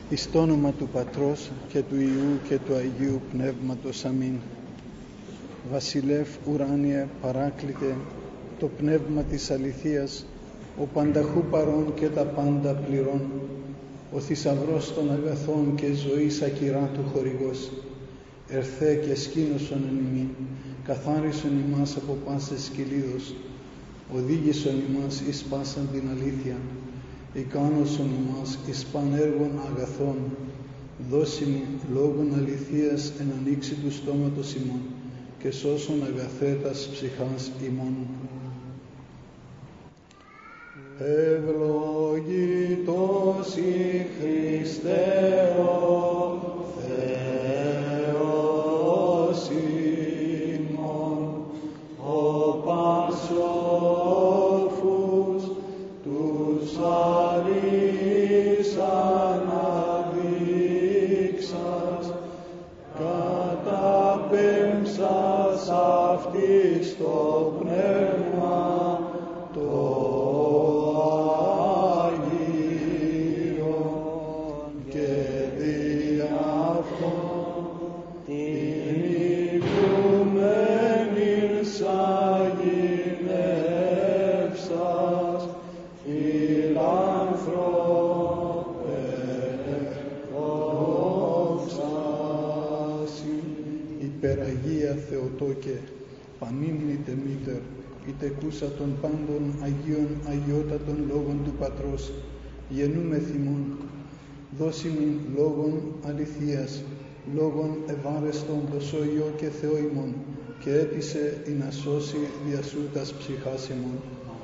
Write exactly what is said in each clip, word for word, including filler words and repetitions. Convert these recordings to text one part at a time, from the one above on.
Εις το όνομα του Πατρός και του Υιού και του Αγίου Πνεύματος. Αμήν. Βασιλεύ ουράνιε παράκλητε, το πνεύμα της αληθείας, ο πανταχού παρών και τα πάντα πληρών, ο θησαυρός των αγαθών και ζωής ακυρά του χορηγός, ερθέ και σκήνωσον εν ημίν, καθάρισον ημάς από πάσης κυλίδος, οδήγησον ημάς εις πάσαν την αλήθεια, ικάνωσον ημάς εις παν έργων αγαθών, δώσιμη λόγων αληθείας εν ανοίξει του στόματος ημών, και σώσον αγαθέτας ψυχάς ημών. Ευλογητός η Χριστέ ο Θεός ημών, ο Πασόφους τους αρείς αναδείξας, καταπέμψας αυτής το πνεύμα το Άγιον, και δι' αυτόν την οικουμένην σαγηνεύσας, φιλάνθρωπε δόξασι. Υπεραγία Θεοτόκε, πανύμνητε μήτερ, ητεκούσα των πάντων Αγίων αγιότατων λόγων του Πατρός, γεννούμε θυμών, δώσιμην λόγων αληθείας, λόγων ευάρεστον το Υιό και Θεό ημών, και έτησε η να σώσει διασούτας ψυχάς ημών.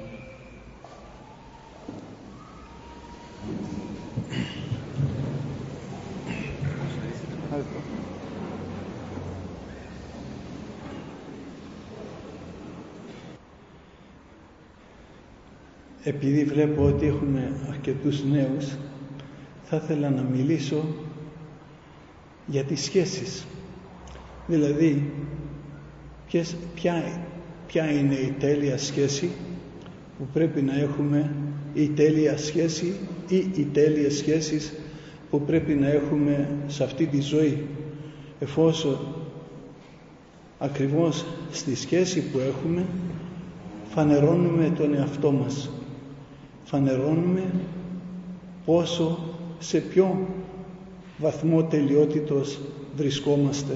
Επειδή βλέπω ότι έχουμε αρκετούς νέους, θα ήθελα να μιλήσω για τις σχέσεις. Δηλαδή, ποιες, ποια, ποια είναι η τέλεια σχέση που πρέπει να έχουμε, η τέλεια σχέση ή οι τέλειες σχέσεις που πρέπει να έχουμε σε αυτή τη ζωή, εφόσον ακριβώς στη σχέση που έχουμε φανερώνουμε τον εαυτό μας. Φανερώνουμε πόσο, σε ποιο βαθμό τελειότητος βρισκόμαστε.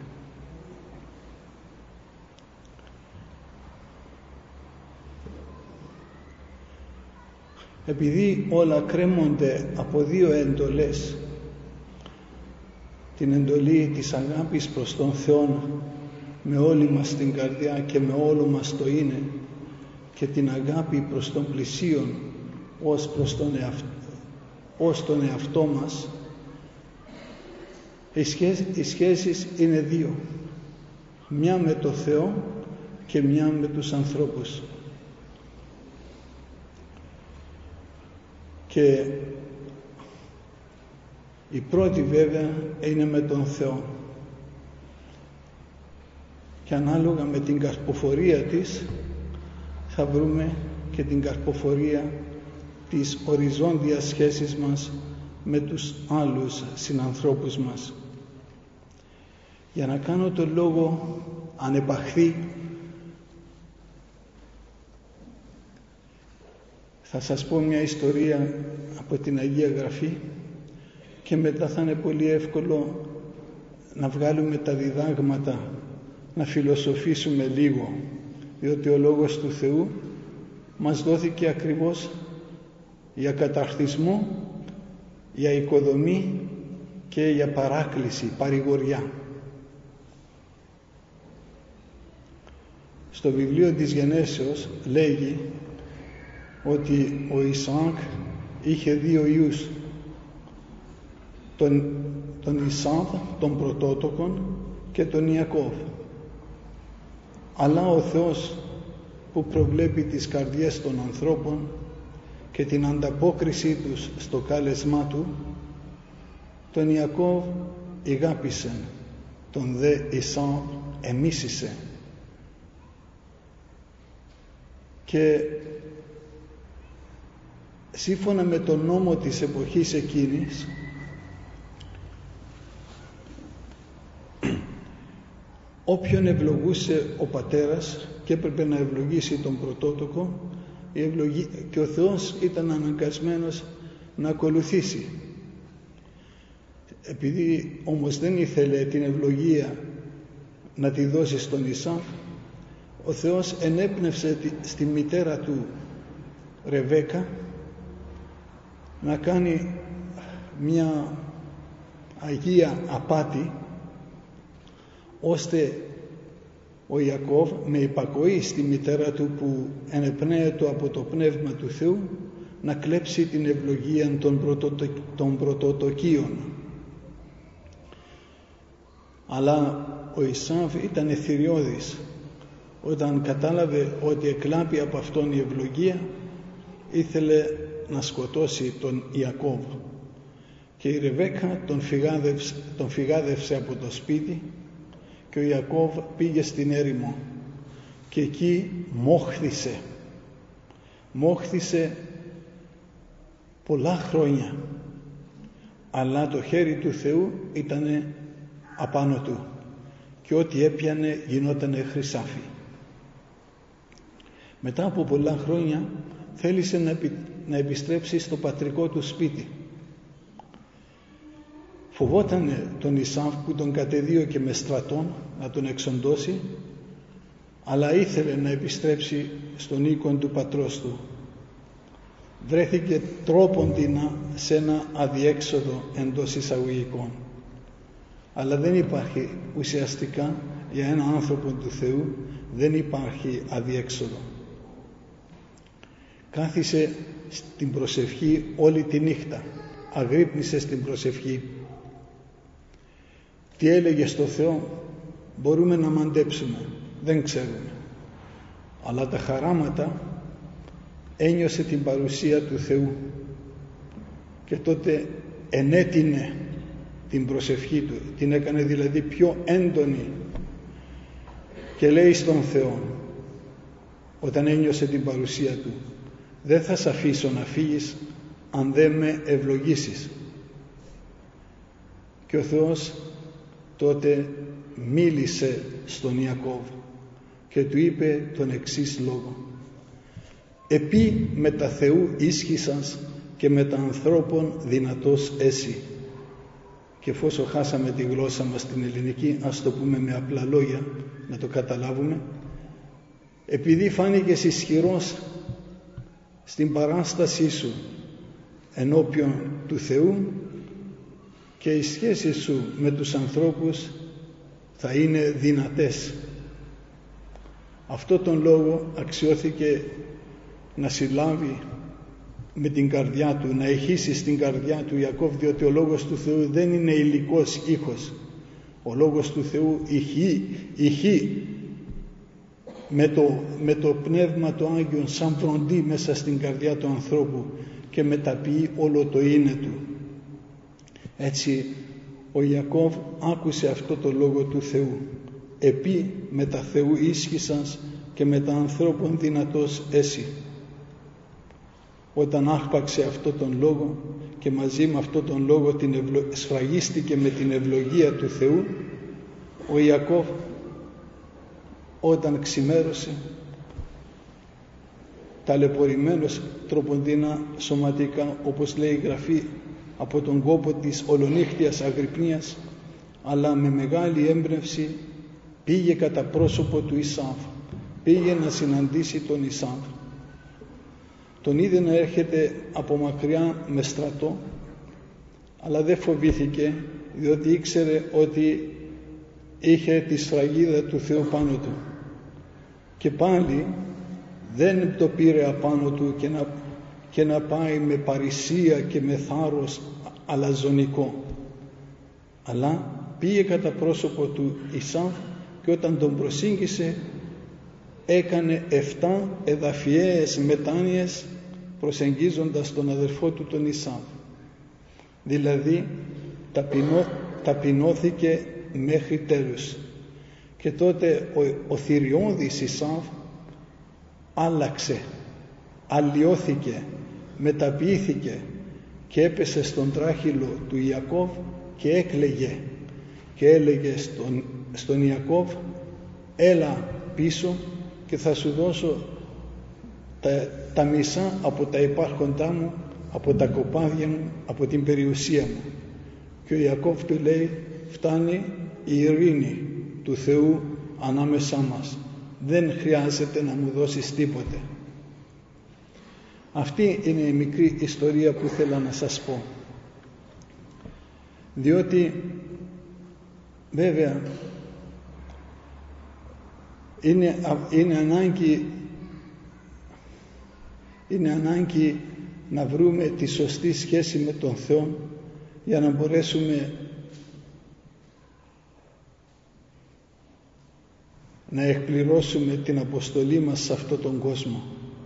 Επειδή όλα κρέμονται από δύο εντολές, την εντολή της αγάπης προς τον Θεό με όλη μας την καρδιά και με όλο μας το είναι, και την αγάπη προς τον πλησίον ως προς τον εαυτό, ως τον εαυτό μας, οι σχέσεις, οι σχέσεις είναι δύο, μια με το Θεό και μια με τους ανθρώπους. Και η πρώτη βέβαια είναι με τον Θεό, και ανάλογα με την καρποφορία της θα βρούμε και την καρποφορία της οριζόντιας σχέσης μας με τους άλλους συνανθρώπους μας. Για να κάνω το λόγο ανεπαχθή, θα σας πω μια ιστορία από την Αγία Γραφή, και μετά θα είναι πολύ εύκολο να βγάλουμε τα διδάγματα, να φιλοσοφήσουμε λίγο, διότι ο Λόγος του Θεού μας δόθηκε ακριβώς για καταρθισμό, για οικοδομή και για παράκληση, παρηγοριά. Στο βιβλίο της Γενέσεως λέγει ότι ο Ισαάκ είχε δύο ιούς, τον, τον Ισάβ, τον πρωτότοκον, και τον Ιακώβ. Αλλά ο Θεός, που προβλέπει τις καρδιές των ανθρώπων και την ανταπόκρισή τους στο κάλεσμά Του, τον Ιακώβ ηγάπησε, τον δε Ισάβ εμίσησε. Και σύμφωνα με τον νόμο της εποχής εκείνης, όποιον ευλογούσε ο πατέρας και έπρεπε να ευλογήσει τον πρωτότοκο, η ευλογή, και ο Θεός ήταν αναγκασμένος να ακολουθήσει. Επειδή όμως δεν ήθελε την ευλογία να τη δώσει στον Ισαύ, ο Θεός ενέπνευσε στη μητέρα του Ρεβέκα να κάνει μια αγία απάτη, ώστε ο Ιακώβ με υπακοή στη μητέρα του που ενεπνέεται από το Πνεύμα του Θεού να κλέψει την ευλογία των, πρωτοτο, των πρωτοτοκίων. Αλλά ο Ισαύ ήταν εθυριώδης. Όταν κατάλαβε ότι εκλάπει από αυτόν η ευλογία, ήθελε να σκοτώσει τον Ιακώβ, και η Ρεβέκα τον φυγάδευσε, τον φυγάδευσε από το σπίτι, και ο Ιακώβ πήγε στην έρημο και εκεί μόχθησε μόχθησε πολλά χρόνια, αλλά το χέρι του Θεού ήταν απάνω του και ό,τι έπιανε γινότανε χρυσάφι. Μετά από πολλά χρόνια θέλησε να, επι... να επιστρέψει στο πατρικό του σπίτι. Φοβότανε τον Ισαύ που τον κατεδίωκε με στρατόν να τον εξοντώσει, αλλά ήθελε να επιστρέψει στον οίκον του πατρός του. Βρέθηκε τρόποντινα σε ένα αδιέξοδο εντός εισαγωγικών. Αλλά δεν υπάρχει ουσιαστικά για ένα άνθρωπο του Θεού, δεν υπάρχει αδιέξοδο. Κάθισε στην προσευχή όλη τη νύχτα, αγρύπνησε στην προσευχή. Τι έλεγε στο Θεό μπορούμε να μαντέψουμε, δεν ξέρουμε. Αλλά τα χαράματα ένιωσε την παρουσία του Θεού και τότε ενέτεινε την προσευχή του, την έκανε δηλαδή πιο έντονη, και λέει στον Θεό όταν ένιωσε την παρουσία του: δεν θα σε αφήσω να φύγεις αν δεν με ευλογήσεις. Και ο Θεός τότε μίλησε στον Ιακώβ και του είπε τον εξής λόγο: επί με τα Θεού ίσχυσας και με τα ανθρώπων δυνατός έσυ. Και εφόσον χάσαμε τη γλώσσα μας την ελληνική, ας το πούμε με απλά λόγια να το καταλάβουμε. Επειδή φάνηκες ισχυρός στην παράστασή σου ενώπιον του Θεού, και οι σχέσεις σου με τους ανθρώπους θα είναι δυνατές. Αυτό τον λόγο αξιώθηκε να συλλάβει με την καρδιά του, να ηχήσει στην καρδιά του Ιακώβ, διότι ο λόγος του Θεού δεν είναι υλικός ήχος. Ο λόγος του Θεού ηχεί, ηχεί με το, με το Πνεύμα το Άγιον σαν βροντί μέσα στην καρδιά του ανθρώπου και μεταποιεί όλο το είναι του. Έτσι ο Ιακώβ άκουσε αυτό το λόγο του Θεού: επί με τα Θεού ίσχυσας και με τα ανθρώπων δυνατός έσυ. Όταν άρπαξε αυτό τον λόγο και μαζί με αυτό τον λόγο την ευλο... σφραγίστηκε με την ευλογία του Θεού, ο Ιακώβ όταν ξημέρωσε, ταλαιπωρημένος τροποντίνα σωματικά, όπως λέει η Γραφή, από τον κόπο της ολονύχτιας αγρυπνίας, αλλά με μεγάλη έμπνευση πήγε κατά πρόσωπο του Ισαύ, πήγε να συναντήσει τον Ισαύ. Τον είδε να έρχεται από μακριά με στρατό, αλλά δεν φοβήθηκε, διότι ήξερε ότι είχε τη σφραγίδα του Θεού πάνω του. Και πάλι δεν το πήρε απάνω του και να, και να πάει με παρησία και με θάρρος αλαζονικό, αλλά πήγε κατά πρόσωπο του Ισαύ, και όταν τον προσήγγισε έκανε εφτά εδαφιαίες μετάνοιες προσεγγίζοντας τον αδερφό του τον Ισαύ. Δηλαδή ταπεινώ, ταπεινώθηκε μέχρι τέλους. Και τότε ο, ο θηριώδης Ισαύ άλλαξε, αλλοιώθηκε, μεταποιήθηκε και έπεσε στον τράχυλο του Ιακώβ και έκλαιγε και έλεγε στον, στον Ιακώβ: έλα πίσω και θα σου δώσω τα, τα μισά από τα υπάρχοντά μου, από τα κοπάδια μου, από την περιουσία μου. Και ο Ιακώβ του λέει, φτάνει η ειρήνη του Θεού ανάμεσά μας. Δεν χρειάζεται να μου δώσεις τίποτε. Αυτή είναι η μικρή ιστορία που ήθελα να σας πω. Διότι βέβαια είναι, είναι, ανάγκη, είναι ανάγκη να βρούμε τη σωστή σχέση με τον Θεό για να μπορέσουμε να εκπληρώσουμε την αποστολή μας σε αυτόν τον κόσμο.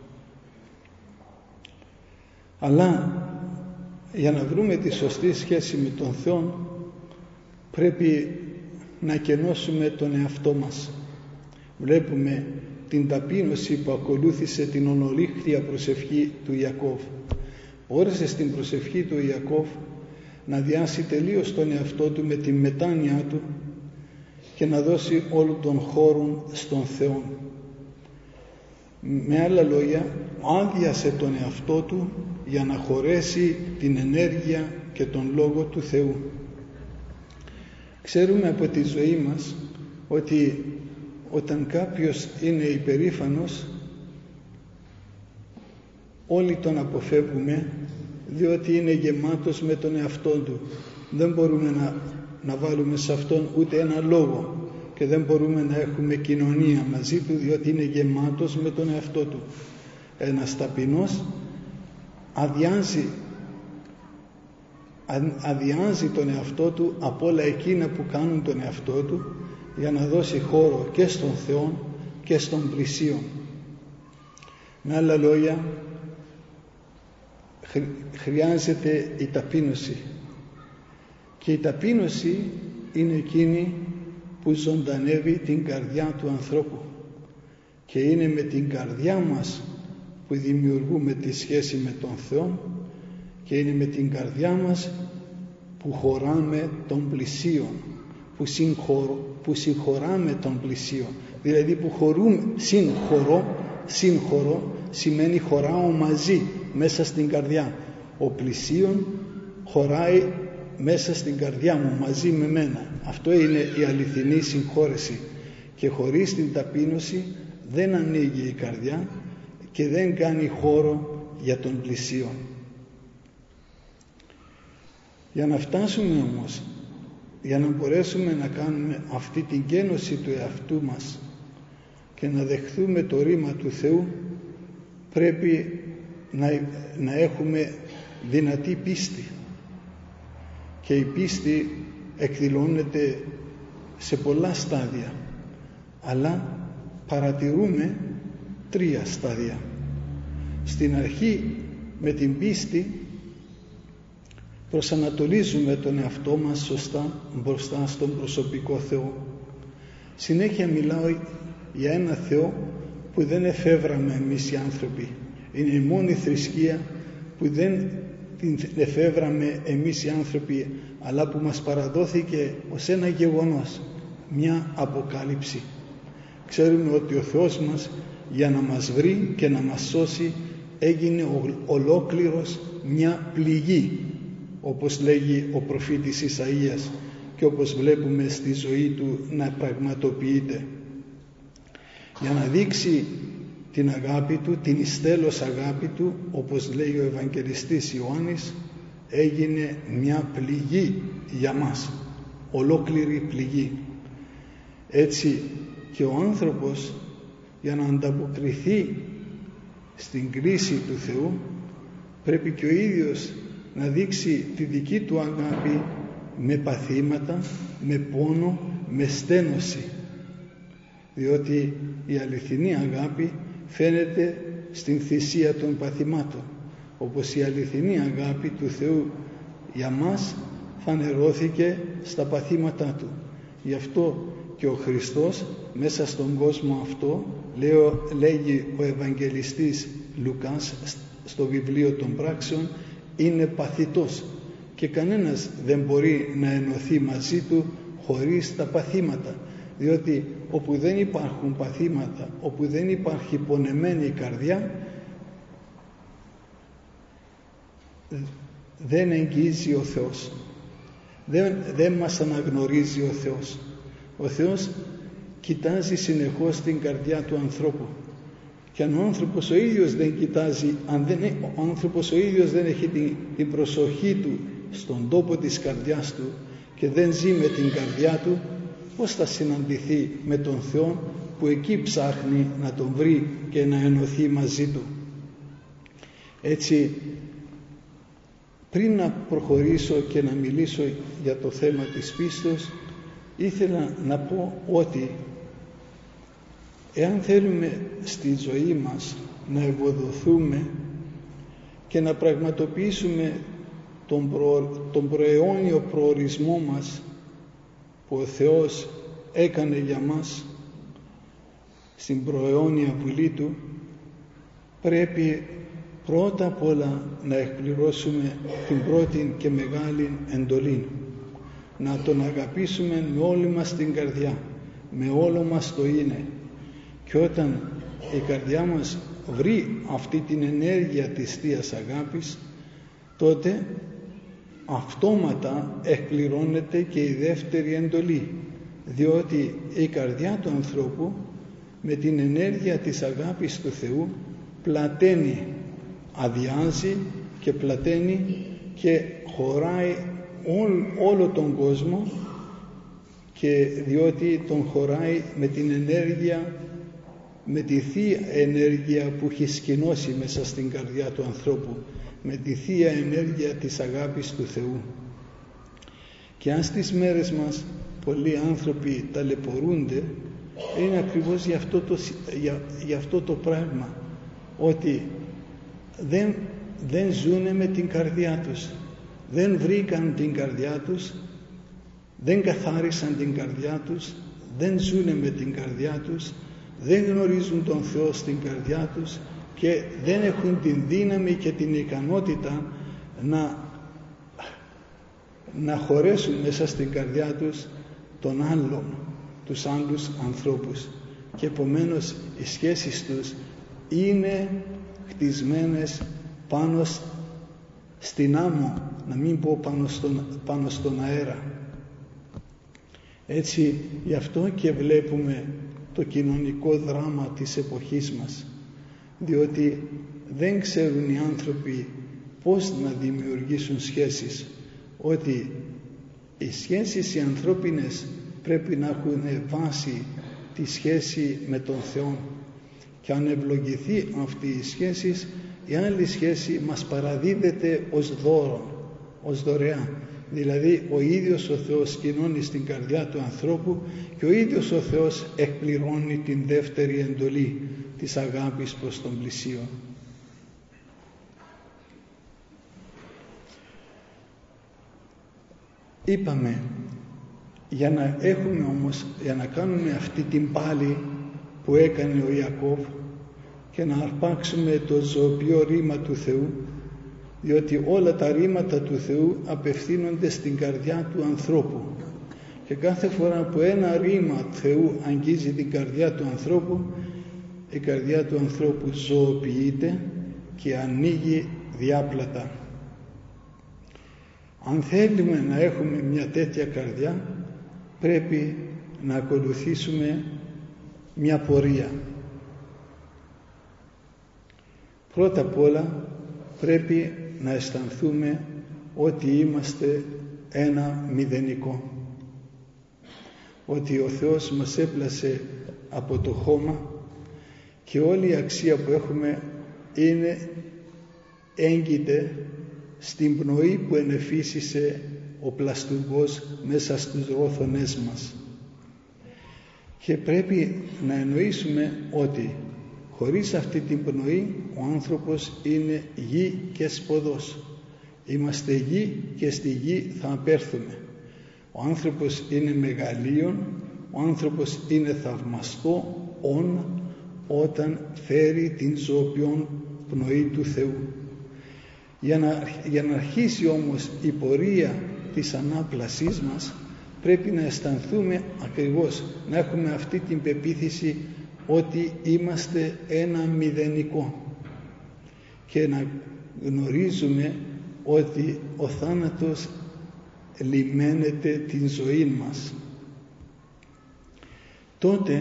Αλλά για να βρούμε τη σωστή σχέση με τον Θεό πρέπει να κενώσουμε τον εαυτό μας. Βλέπουμε την ταπείνωση που ακολούθησε την ονολίχτια προσευχή του Ιακώβ. Μπόρεσε στην προσευχή του Ιακώβ να διάσει τελείως τον εαυτό του με τη μετάνοια του και να δώσει όλο τον χώρο στον Θεό. Με άλλα λόγια, άδειασε τον εαυτό του για να χωρέσει την ενέργεια και τον Λόγο του Θεού. Ξέρουμε από τη ζωή μας ότι όταν κάποιος είναι υπερήφανος, όλοι τον αποφεύγουμε, διότι είναι γεμάτος με τον εαυτό του. Δεν μπορούμε να, να βάλουμε σε αυτόν ούτε ένα λόγο και δεν μπορούμε να έχουμε κοινωνία μαζί του, διότι είναι γεμάτος με τον εαυτό του. Ένας ταπεινός αδειάζει, αδειάζει τον εαυτό του από όλα εκείνα που κάνουν τον εαυτό του για να δώσει χώρο και στον Θεό και στον πλησίον. Με άλλα λόγια, χρειάζεται η ταπείνωση, και η ταπείνωση είναι εκείνη που ζωντανεύει την καρδιά του ανθρώπου, και είναι με την καρδιά μας που δημιουργούμε τη σχέση με τον Θεό, και είναι με την καρδιά μας που χωράμε τον πλησίον, που, συγχωρώ, που συγχωράμε τον πλησίον, δηλαδή που χωρούμε. Συγχωρώ, συγχωρώ σημαίνει χωράω μαζί μέσα στην καρδιά. Ο πλησίον χωράει μέσα στην καρδιά μου μαζί με μένα. Αυτό είναι η αληθινή συγχώρεση, και χωρίς την ταπείνωση δεν ανοίγει η καρδιά και δεν κάνει χώρο για τον πλησίον. Για να φτάσουμε όμως, για να μπορέσουμε να κάνουμε αυτή την κένωση του εαυτού μας και να δεχθούμε το ρήμα του Θεού, πρέπει να, να έχουμε δυνατή πίστη, και η πίστη εκδηλώνεται σε πολλά στάδια, αλλά παρατηρούμε τρία στάδια. Στην αρχή, με την πίστη προσανατολίζουμε τον εαυτό μας σωστά μπροστά στον προσωπικό Θεό. Συνέχεια μιλάω για ένα Θεό που δεν εφεύραμε εμείς οι άνθρωποι. Είναι η μόνη θρησκεία που δεν την εφεύραμε εμείς οι άνθρωποι, αλλά που μας παραδόθηκε ως ένα γεγονός, μια αποκάλυψη. Ξέρουμε ότι ο Θεός μας, για να μας βρει και να μας σώσει, έγινε ολόκληρος μια πληγή, όπως λέγει ο προφήτης Ισαΐας και όπως βλέπουμε στη ζωή του να πραγματοποιείται. Για να δείξει την αγάπη του, την ιστέλος αγάπη του, όπως λέει ο Ευαγγελιστής Ιωάννης, έγινε μια πληγή για μας, ολόκληρη πληγή. Έτσι και ο άνθρωπος, για να ανταποκριθεί στην κρίση του Θεού, πρέπει και ο ίδιος να δείξει τη δική του αγάπη με παθήματα, με πόνο, με στένωση, διότι η αληθινή αγάπη φαίνεται στην θυσία των παθημάτων, όπως η αληθινή αγάπη του Θεού για μας φανερώθηκε στα παθήματά του. Γι' αυτό και ο Χριστός μέσα στον κόσμο αυτό, λέω, λέγει ο Ευαγγελιστής Λουκάς στο βιβλίο των πράξεων, είναι παθητός, και κανένας δεν μπορεί να ενωθεί μαζί του χωρίς τα παθήματα. διότι όπου δεν υπάρχουν παθήματα, όπου δεν υπάρχει πονεμένη καρδιά, δεν εγγύζει ο Θεός, δεν, δεν μας αναγνωρίζει ο Θεός. Ο Θεός κοιτάζει συνεχώς την καρδιά του ανθρώπου, και αν ο άνθρωπος ο ίδιος δεν κοιτάζει, αν δεν, ο άνθρωπος ο ίδιος δεν έχει την, την προσοχή του στον τόπο της καρδιάς του και δεν ζει με την καρδιά του, πώς θα συναντηθεί με τον Θεό που εκεί ψάχνει να τον βρει και να ενωθεί μαζί του? Έτσι, πριν να προχωρήσω και να μιλήσω για το θέμα της πίστης, ήθελα να πω ότι εάν θέλουμε στη ζωή μας να ευοδοθούμε και να πραγματοποιήσουμε τον, προ, τον προαιώνιο προορισμό μας που ο Θεός έκανε για μας στην προαιώνια Βουλή Του, πρέπει πρώτα απ' όλα να εκπληρώσουμε την πρώτη και μεγάλη εντολή, να Τον αγαπήσουμε με όλη μας την καρδιά, με όλο μας το είναι. Και όταν η καρδιά μας βρει αυτή την ενέργεια της Θείας Αγάπης, τότε αυτόματα εκπληρώνεται και η δεύτερη εντολή, διότι η καρδιά του ανθρώπου με την ενέργεια της αγάπης του Θεού πλαταίνει, αδειάζει και πλαταίνει και χωράει ό, όλο τον κόσμο, και διότι τον χωράει με την ενέργεια, με τη Θεία ενέργεια που έχει σκηνώσει μέσα στην καρδιά του ανθρώπου, με τη Θεία ενέργεια της αγάπης του Θεού. Και αν στις μέρες μας πολλοί άνθρωποι ταλαιπωρούνται, είναι ακριβώς για αυτό το, για, για αυτό το πράγμα, ότι δεν, δεν ζουνε με την καρδιά τους, δεν βρήκαν την καρδιά τους, δεν καθάρισαν την καρδιά τους, δεν ζουνε με την καρδιά τους, δεν γνωρίζουν τον Θεό στην καρδιά τους και δεν έχουν την δύναμη και την ικανότητα να, να χωρέσουν μέσα στην καρδιά τους τον άλλον, τους άλλους ανθρώπους, και επομένως οι σχέσεις τους είναι χτισμένες πάνω στην άμμο, να μην πω πάνω στον, πάνω στον αέρα. Έτσι, γι' αυτό και βλέπουμε το κοινωνικό δράμα της εποχής μας, διότι δεν ξέρουν οι άνθρωποι πώς να δημιουργήσουν σχέσεις, ότι οι σχέσεις οι ανθρώπινες πρέπει να έχουν βάση τη σχέση με τον Θεό, και αν ευλογηθεί αυτή η σχέση, η άλλη σχέση μας παραδίδεται ως δώρο, ως δωρεά. Δηλαδή ο ίδιος ο Θεός κοινώνει στην καρδιά του ανθρώπου και ο ίδιος ο Θεός εκπληρώνει την δεύτερη εντολή της αγάπης προς τον πλησίο. Είπαμε, για να έχουμε όμως, για να κάνουμε αυτή την πάλη που έκανε ο Ιακώβ και να αρπάξουμε το ζωοποιό ρήμα του Θεού, διότι όλα τα ρήματα του Θεού απευθύνονται στην καρδιά του ανθρώπου, και κάθε φορά που ένα ρήμα Θεού αγγίζει την καρδιά του ανθρώπου, η καρδιά του ανθρώπου ζωοποιείται και ανοίγει διάπλατα. Αν θέλουμε να έχουμε μια τέτοια καρδιά, πρέπει να ακολουθήσουμε μια πορεία. Πρώτα απ' όλα πρέπει να αισθανθούμε ότι είμαστε ένα μηδενικό, ότι ο Θεός μας έπλασε από το χώμα και όλη η αξία που έχουμε είναι έγκυται στην πνοή που ενεφύσισε ο πλαστουργός μέσα στους ρόθονές μας. Και πρέπει να εννοήσουμε ότι χωρίς αυτή την πνοή ο άνθρωπος είναι γη και σποδός. Είμαστε γη και στη γη θα απέρθουμε. Ο άνθρωπος είναι μεγαλείον, ο άνθρωπος είναι θαυμαστό όν, όταν φέρει την ζωοποιόν πνοή του Θεού. Για να, για να αρχίσει όμως η πορεία της ανάπλασής μας, πρέπει να αισθανθούμε ακριβώς, να έχουμε αυτή την πεποίθηση ότι είμαστε ένα μηδενικό και να γνωρίζουμε ότι ο θάνατος λιμένεται την ζωή μας. Τότε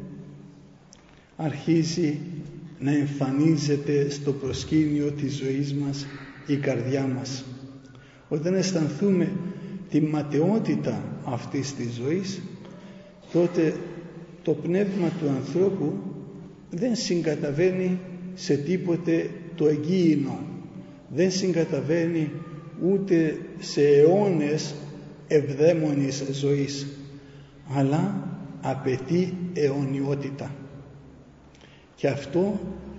αρχίζει να εμφανίζεται στο προσκήνιο της ζωής μας η καρδιά μας. Όταν αισθανθούμε τη ματαιότητα αυτής της ζωής, τότε το πνεύμα του ανθρώπου δεν συγκαταβαίνει σε τίποτε το εγγύηνο, δεν συγκαταβαίνει ούτε σε αιώνες ευδαίμονης ζωής, αλλά απαιτεί αιωνιότητα. Και αυτό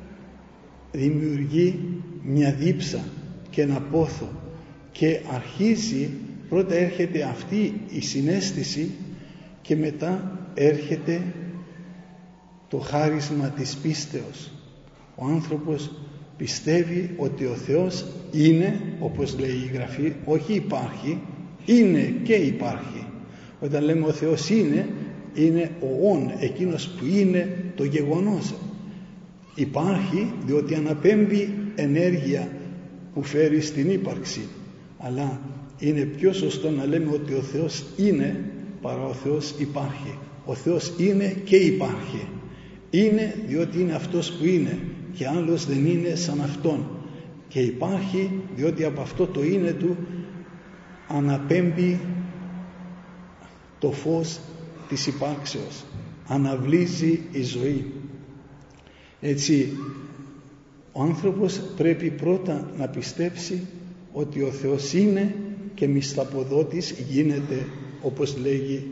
δημιουργεί μια δίψα και ένα πόθο και αρχίζει, πρώτα έρχεται αυτή η συναίσθηση και μετά έρχεται το χάρισμα της πίστεως. Ο άνθρωπος πιστεύει ότι ο Θεός είναι, όπως λέει η Γραφή, όχι υπάρχει, είναι και υπάρχει. Όταν λέμε ο Θεός είναι, είναι ο όν, εκείνος που είναι το γεγονός. Υπάρχει διότι αναπέμπει ενέργεια που φέρει στην ύπαρξη, αλλά είναι πιο σωστό να λέμε ότι ο Θεός είναι παρά ο Θεός υπάρχει. Ο Θεός είναι και υπάρχει. Είναι διότι είναι αυτός που είναι και άλλος δεν είναι σαν αυτόν, και υπάρχει διότι από αυτό το είναι του αναπέμπει το φως της υπάρξεως, αναβλύζει η ζωή. Έτσι ο άνθρωπος πρέπει πρώτα να πιστέψει ότι ο Θεός είναι και μισθαποδότης γίνεται, όπως λέγει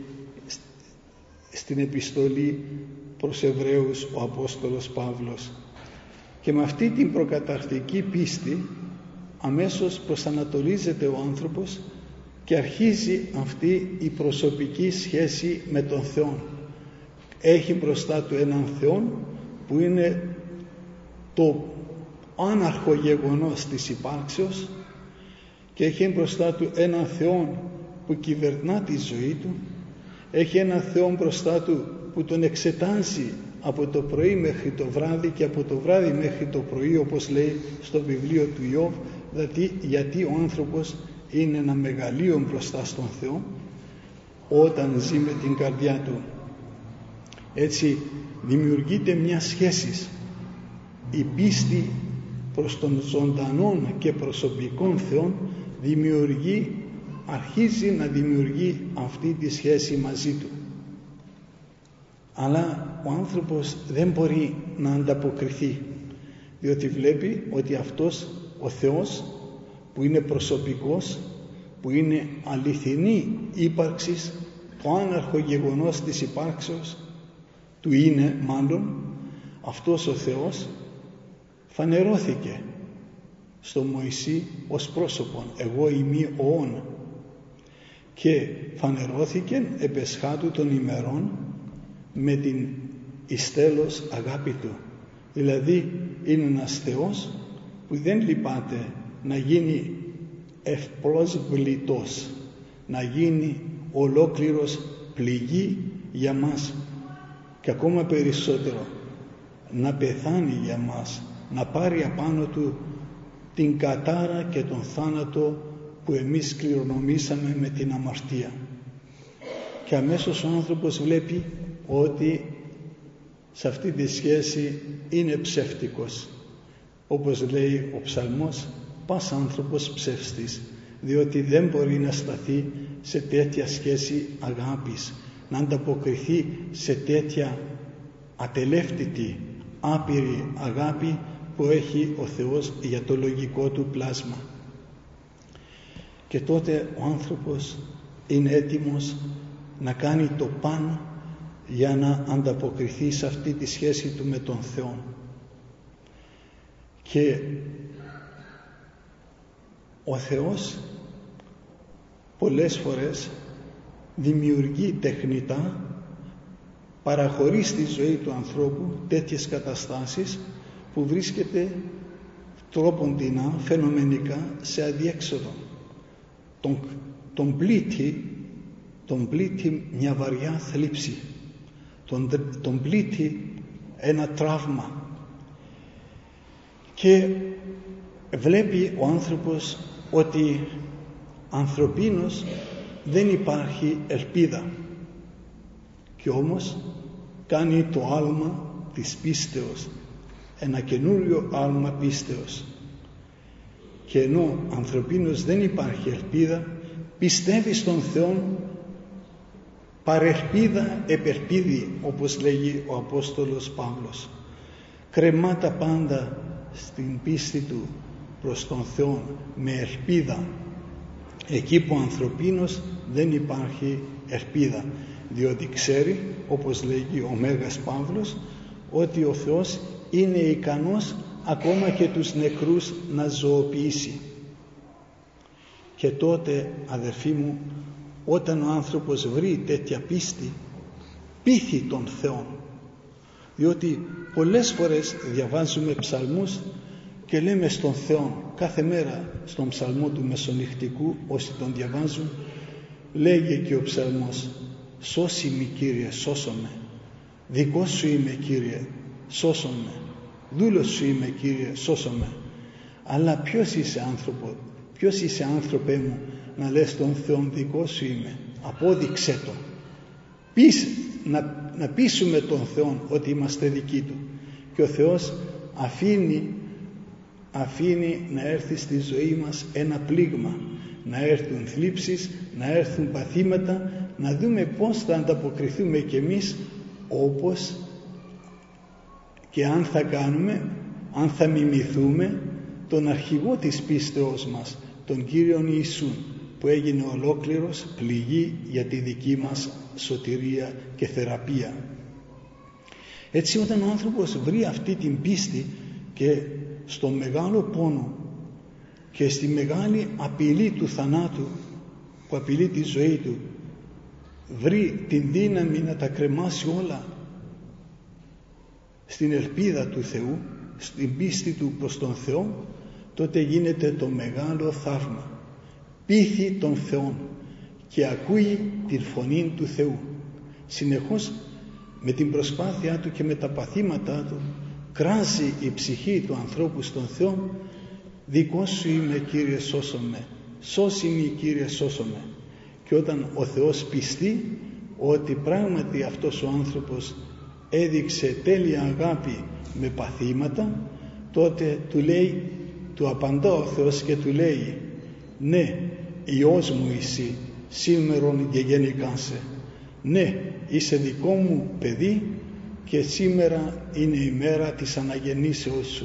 στην επιστολή προς Εβραίους ο Απόστολος Παύλος. Και με αυτή την προκαταρκτική πίστη αμέσως προσανατολίζεται ο άνθρωπος και αρχίζει αυτή η προσωπική σχέση με τον Θεό. Έχει μπροστά του έναν Θεό που είναι το άναρχο γεγονός της υπάρξεως και έχει μπροστά του έναν Θεό που κυβερνά τη ζωή του, έχει έναν Θεό μπροστά του που τον εξετάζει από το πρωί μέχρι το βράδυ και από το βράδυ μέχρι το πρωί, όπως λέει στο βιβλίο του Ιώβ, δηλαδή γιατί ο άνθρωπος είναι ένα μεγαλείο μπροστά στον Θεό όταν ζει με την καρδιά του. Έτσι δημιουργείται μια σχέση. Η πίστη προς τον ζωντανόν και προσωπικών Θεών δημιουργεί, αρχίζει να δημιουργεί αυτή τη σχέση μαζί του. Αλλά ο άνθρωπος δεν μπορεί να ανταποκριθεί, διότι βλέπει ότι αυτός ο Θεός που είναι προσωπικός, που είναι αληθινή ύπαρξης, το άναρχο γεγονός της υπάρξεως του είναι μάλλον, αυτός ο Θεός φανερώθηκε στο Μωυσή ως πρόσωπον, εγώ είμαι ο όν, και φανερώθηκε επεσχάτου των ημερών με την ιστέλος αγάπη του. Δηλαδή είναι ένας Θεός που δεν λυπάται να γίνει ευπλός βλητός, να γίνει ολόκληρος πληγή για μας και ακόμα περισσότερο να πεθάνει για μας, να πάρει απάνω του την κατάρα και τον θάνατο που εμείς κληρονομήσαμε με την αμαρτία. Και αμέσως ο άνθρωπος βλέπει ότι σε αυτή τη σχέση είναι ψεύτικος, όπως λέει ο ψαλμός, πας άνθρωπος ψεύστης, διότι δεν μπορεί να σταθεί σε τέτοια σχέση αγάπης, να ανταποκριθεί σε τέτοια ατελεύτητη, άπειρη αγάπη που έχει ο Θεός για το λογικό του πλάσμα. Και τότε ο άνθρωπος είναι έτοιμος να κάνει το παν για να ανταποκριθεί σε αυτή τη σχέση του με τον Θεό. Και ο Θεός πολλές φορές δημιουργεί τεχνητά, παραχωρεί στη ζωή του ανθρώπου τέτοιες καταστάσεις που βρίσκεται τρόποντινά, φαινομενικά σε αδιέξοδο. Τον, τον πλήττει τον πλήττει μια βαριά θλίψη, τον, τον πλήττει ένα τραύμα και βλέπει ο άνθρωπος ότι ανθρωπίνως δεν υπάρχει ελπίδα, και όμως κάνει το άλμα της πίστεως, ένα καινούριο άλμα πίστεως, και ενώ ανθρωπίνως δεν υπάρχει ελπίδα, πιστεύει στον Θεό παρελπίδα επερπίδη, όπως λέγει ο Απόστολος Παύλος. Κρεμά τα πάντα στην πίστη του προς τον Θεό με ελπίδα, εκεί που ανθρωπίνως δεν υπάρχει ελπίδα, διότι ξέρει, όπως λέγει ο Μέγας Παύλος, ότι ο Θεός είναι ικανός ακόμα και τους νεκρούς να ζωοποιήσει. Και τότε, αδερφοί μου, όταν ο άνθρωπος βρει τέτοια πίστη, πείθει τον Θεό, διότι πολλές φορές διαβάζουμε ψαλμούς και λέμε στον Θεό κάθε μέρα, στον ψαλμό του μεσονυχτικού, όσοι τον διαβάζουν, λέγει και ο ψαλμός: «Σώσι με, Κύριε, σώσω με, δικός σου είμαι, Κύριε, σώσω με, δούλος σου είμαι, Κύριε, σώσω με». Αλλά ποιος είσαι άνθρωπο, ποιος είσαι άνθρωπέ μου, να λες τον Θεό δικό σου είμαι? Απόδειξέ το. Πείς, να, να πείσουμε τον Θεό ότι είμαστε δικοί του. Και ο Θεός αφήνει, αφήνει να έρθει στη ζωή μας ένα πλήγμα, να έρθουν θλίψεις, να έρθουν παθήματα, να δούμε πώς θα ανταποκριθούμε κι εμείς, όπως και αν θα κάνουμε, αν θα μιμηθούμε τον αρχηγό της πίστεως μας, τον Κύριον Ιησούν, που έγινε ολόκληρος πληγή για τη δική μας σωτηρία και θεραπεία. Έτσι, όταν ο άνθρωπος βρει αυτή την πίστη και στο μεγάλο πόνο και στη μεγάλη απειλή του θανάτου που απειλεί τη ζωή του, βρει την δύναμη να τα κρεμάσει όλα στην ελπίδα του Θεού, στην πίστη του προς τον Θεό, τότε γίνεται το μεγάλο θαύμα. Πείθει τον Θεό και ακούει την φωνή του Θεού. Συνεχώς με την προσπάθειά του και με τα παθήματά του κράζει η ψυχή του ανθρώπου στον Θεό: «Δικός σου είμαι, Κύριε, σώσω με, σώσι με, Κύριε, σώσω με». Και όταν ο Θεός πιστεί ότι πράγματι αυτός ο άνθρωπος έδειξε τέλεια αγάπη με παθήματα, τότε του λέει, του απαντά ο Θεός και του λέει: «Ναι, Υιός μου είσαι, σήμερον γεγεννικάσαι. Ναι, είσαι δικό μου παιδί και σήμερα είναι η μέρα της αναγεννήσεως σου».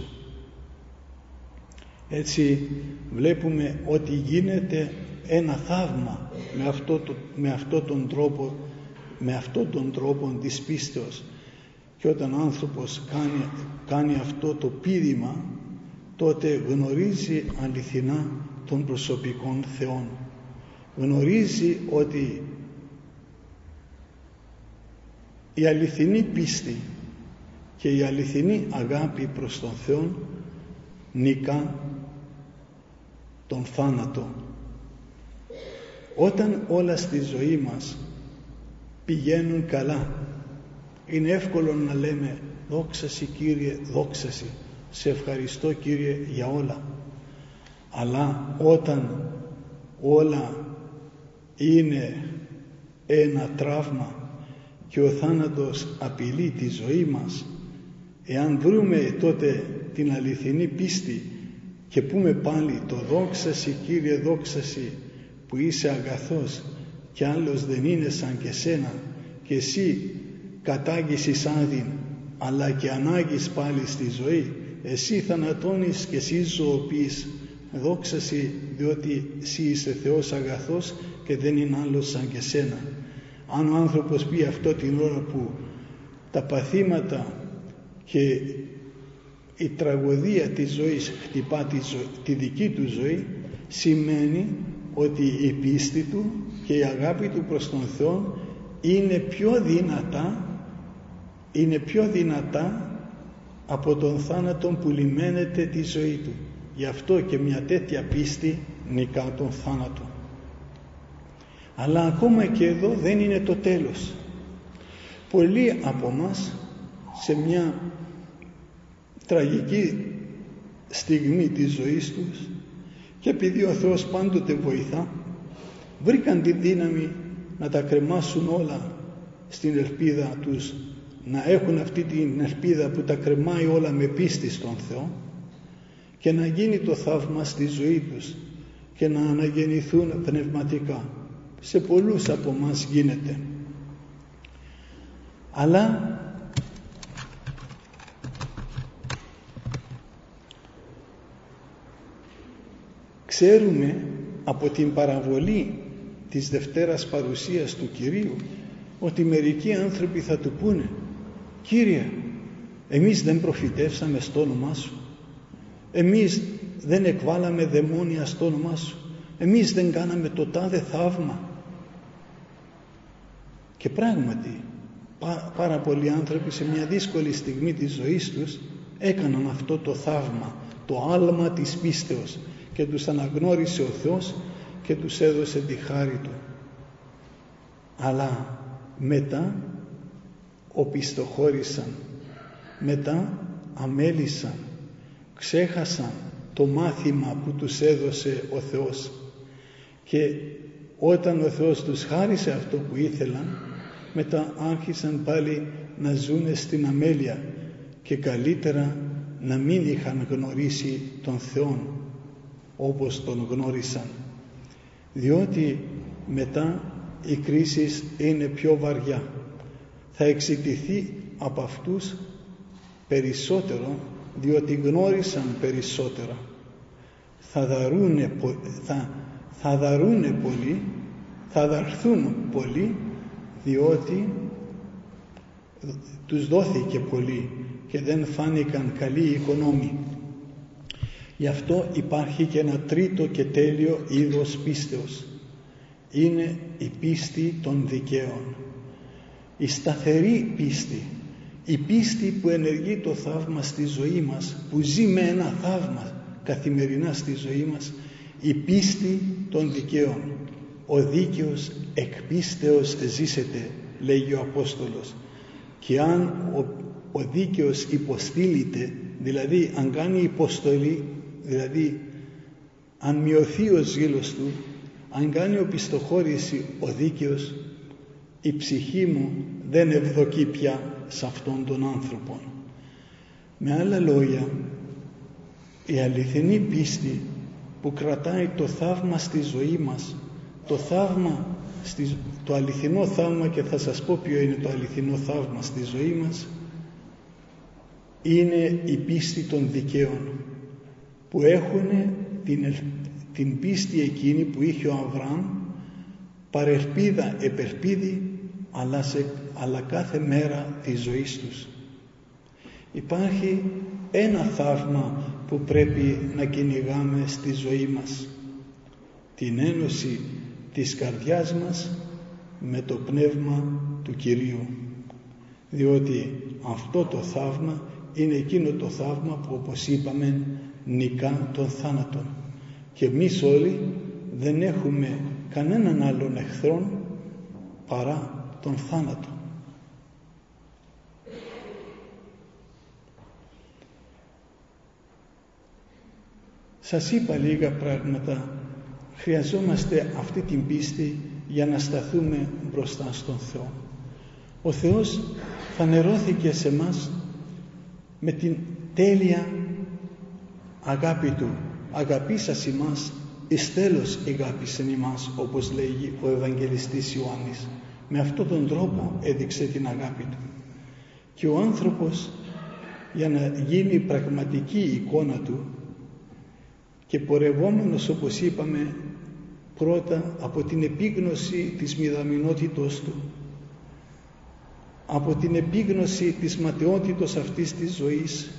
Έτσι βλέπουμε ότι γίνεται ένα θαύμα με αυτό, το, με αυτό τον τρόπο, με αυτόν τον τρόπο της πίστεως. Και όταν ο άνθρωπος κάνει, κάνει αυτό το πείδημα, τότε γνωρίζει αληθινά τον προσωπικών Θεών. Γνωρίζει ότι η αληθινή πίστη και η αληθινή αγάπη προς τον Θεό νικά τον θάνατο. Όταν όλα στη ζωή μας πηγαίνουν καλά, είναι εύκολο να λέμε «Δόξα Συ, Κύριε, δόξα Συ, σε ευχαριστώ, Κύριε, για όλα». Αλλά όταν όλα είναι ένα τραύμα και ο θάνατος απειλεί τη ζωή μας, εάν βρούμε τότε την αληθινή πίστη και πούμε πάλι το «Δόξα Συ, Κύριε, δόξα Συ, που είσαι αγαθός και άλλος δεν είναι σαν και σένα, και εσύ κατάγησης άδειν αλλά και ανάγεις πάλι στη ζωή, εσύ θανατώνεις και εσύ ζωοποιείς, δόξα Συ, διότι εσύ είσαι Θεός αγαθός και δεν είναι άλλος σαν και σένα». Αν ο άνθρωπος πει αυτό την ώρα που τα παθήματα και η τραγωδία της ζωής χτυπά τη, ζω... τη δική του ζωή, σημαίνει ότι η πίστη του και η αγάπη του προς τον Θεό είναι πιο δυνατά είναι πιο δυνατά από τον θάνατο που λιμένεται τη ζωή του. Γι' αυτό και μια τέτοια πίστη νικά τον θάνατο. Αλλά ακόμα και εδώ δεν είναι το τέλος. Πολλοί από μας σε μια τραγική στιγμή της ζωής τους, και επειδή ο Θεός πάντοτε βοηθά, βρήκαν τη δύναμη να τα κρεμάσουν όλα στην ελπίδα τους, να έχουν αυτή την ελπίδα που τα κρεμάει όλα με πίστη στον Θεό, και να γίνει το θαύμα στη ζωή τους και να αναγεννηθούν πνευματικά. Σε πολλούς από μας γίνεται. Αλλά ξέρουμε από την παραβολή της Δευτέρας Παρουσίας του Κυρίου ότι μερικοί άνθρωποι θα του πούνε: Κύριε, εμείς δεν προφητεύσαμε στο όνομά Σου, εμείς δεν εκβάλαμε δαιμόνια στο όνομά Σου, εμείς δεν κάναμε το τάδε θαύμα. Και πράγματι πά, πάρα πολλοί άνθρωποι σε μια δύσκολη στιγμή της ζωής τους έκαναν αυτό το θαύμα, το άλμα της πίστεως, και τους αναγνώρισε ο Θεός και τους έδωσε τη χάρη Του. Αλλά μετά οπισθοχώρησαν, μετά αμέλησαν, ξέχασαν το μάθημα που τους έδωσε ο Θεός, και όταν ο Θεός τους χάρισε αυτό που ήθελαν, μετά άρχισαν πάλι να ζουν στην αμέλεια, και καλύτερα να μην είχαν γνωρίσει τον Θεό όπως τον γνώρισαν, διότι μετά η κρίση είναι πιο βαριά. Θα εξητηθεί από αυτούς περισσότερο, διότι γνώρισαν περισσότερο. Θα δαρούνε, θα, θα δαρούνε πολύ, θα δαρθούν πολύ, διότι τους δόθηκε πολύ και δεν φάνηκαν καλοί οικονόμοι. Γι' αυτό υπάρχει και ένα τρίτο και τέλειο είδος πίστεως. Είναι η πίστη των δικαίων. Η σταθερή πίστη. Η πίστη που ενεργεί το θαύμα στη ζωή μας, που ζει με ένα θαύμα καθημερινά στη ζωή μας. Η πίστη των δικαίων. Ο δίκαιος εκ πίστεως ζήσεται, λέγει ο Απόστολος. Και αν ο, ο δίκαιος υποστήλεται, δηλαδή αν κάνει υποστολή, δηλαδή αν μειωθεί ο ζήλος του, αν κάνει οπισθοχώρηση ο δίκαιος, η ψυχή μου δεν ευδοκεί πια σε αυτόν τον άνθρωπο. Με άλλα λόγια, η αληθινή πίστη που κρατάει το θαύμα στη ζωή μας, το θαύμα, το αληθινό θαύμα, και θα σας πω ποιο είναι το αληθινό θαύμα στη ζωή μας, είναι η πίστη των δικαίων, που έχουν την, την πίστη εκείνη που είχε ο Αβραάμ, παρελπίδα επερπίδη, αλλά, σε, αλλά κάθε μέρα της ζωής τους. Υπάρχει ένα θαύμα που πρέπει να κυνηγάμε στη ζωή μας: την ένωση της καρδιάς μας με το Πνεύμα του Κυρίου, διότι αυτό το θαύμα είναι εκείνο το θαύμα που, όπως είπαμε, νικά τον θάνατον, και εμείς όλοι δεν έχουμε κανέναν άλλον εχθρόν παρά τον θάνατο. Σας είπα λίγα πράγματα. Χρειαζόμαστε αυτή την πίστη για να σταθούμε μπροστά στον Θεό. Ο Θεός φανερώθηκε σε μας με την τέλεια αγάπη Του. Αγαπήσας ημάς εις τέλος αγάπησεν ημάς, όπως λέγει ο Ευαγγελιστής Ιωάννης. Με αυτόν τον τρόπο έδειξε την αγάπη Του. Και ο άνθρωπος, για να γίνει πραγματική εικόνα Του και πορευόμενος, όπως είπαμε, πρώτα από την επίγνωση της μηδαμινότητος Του, από την επίγνωση της ματαιότητος αυτής της ζωής,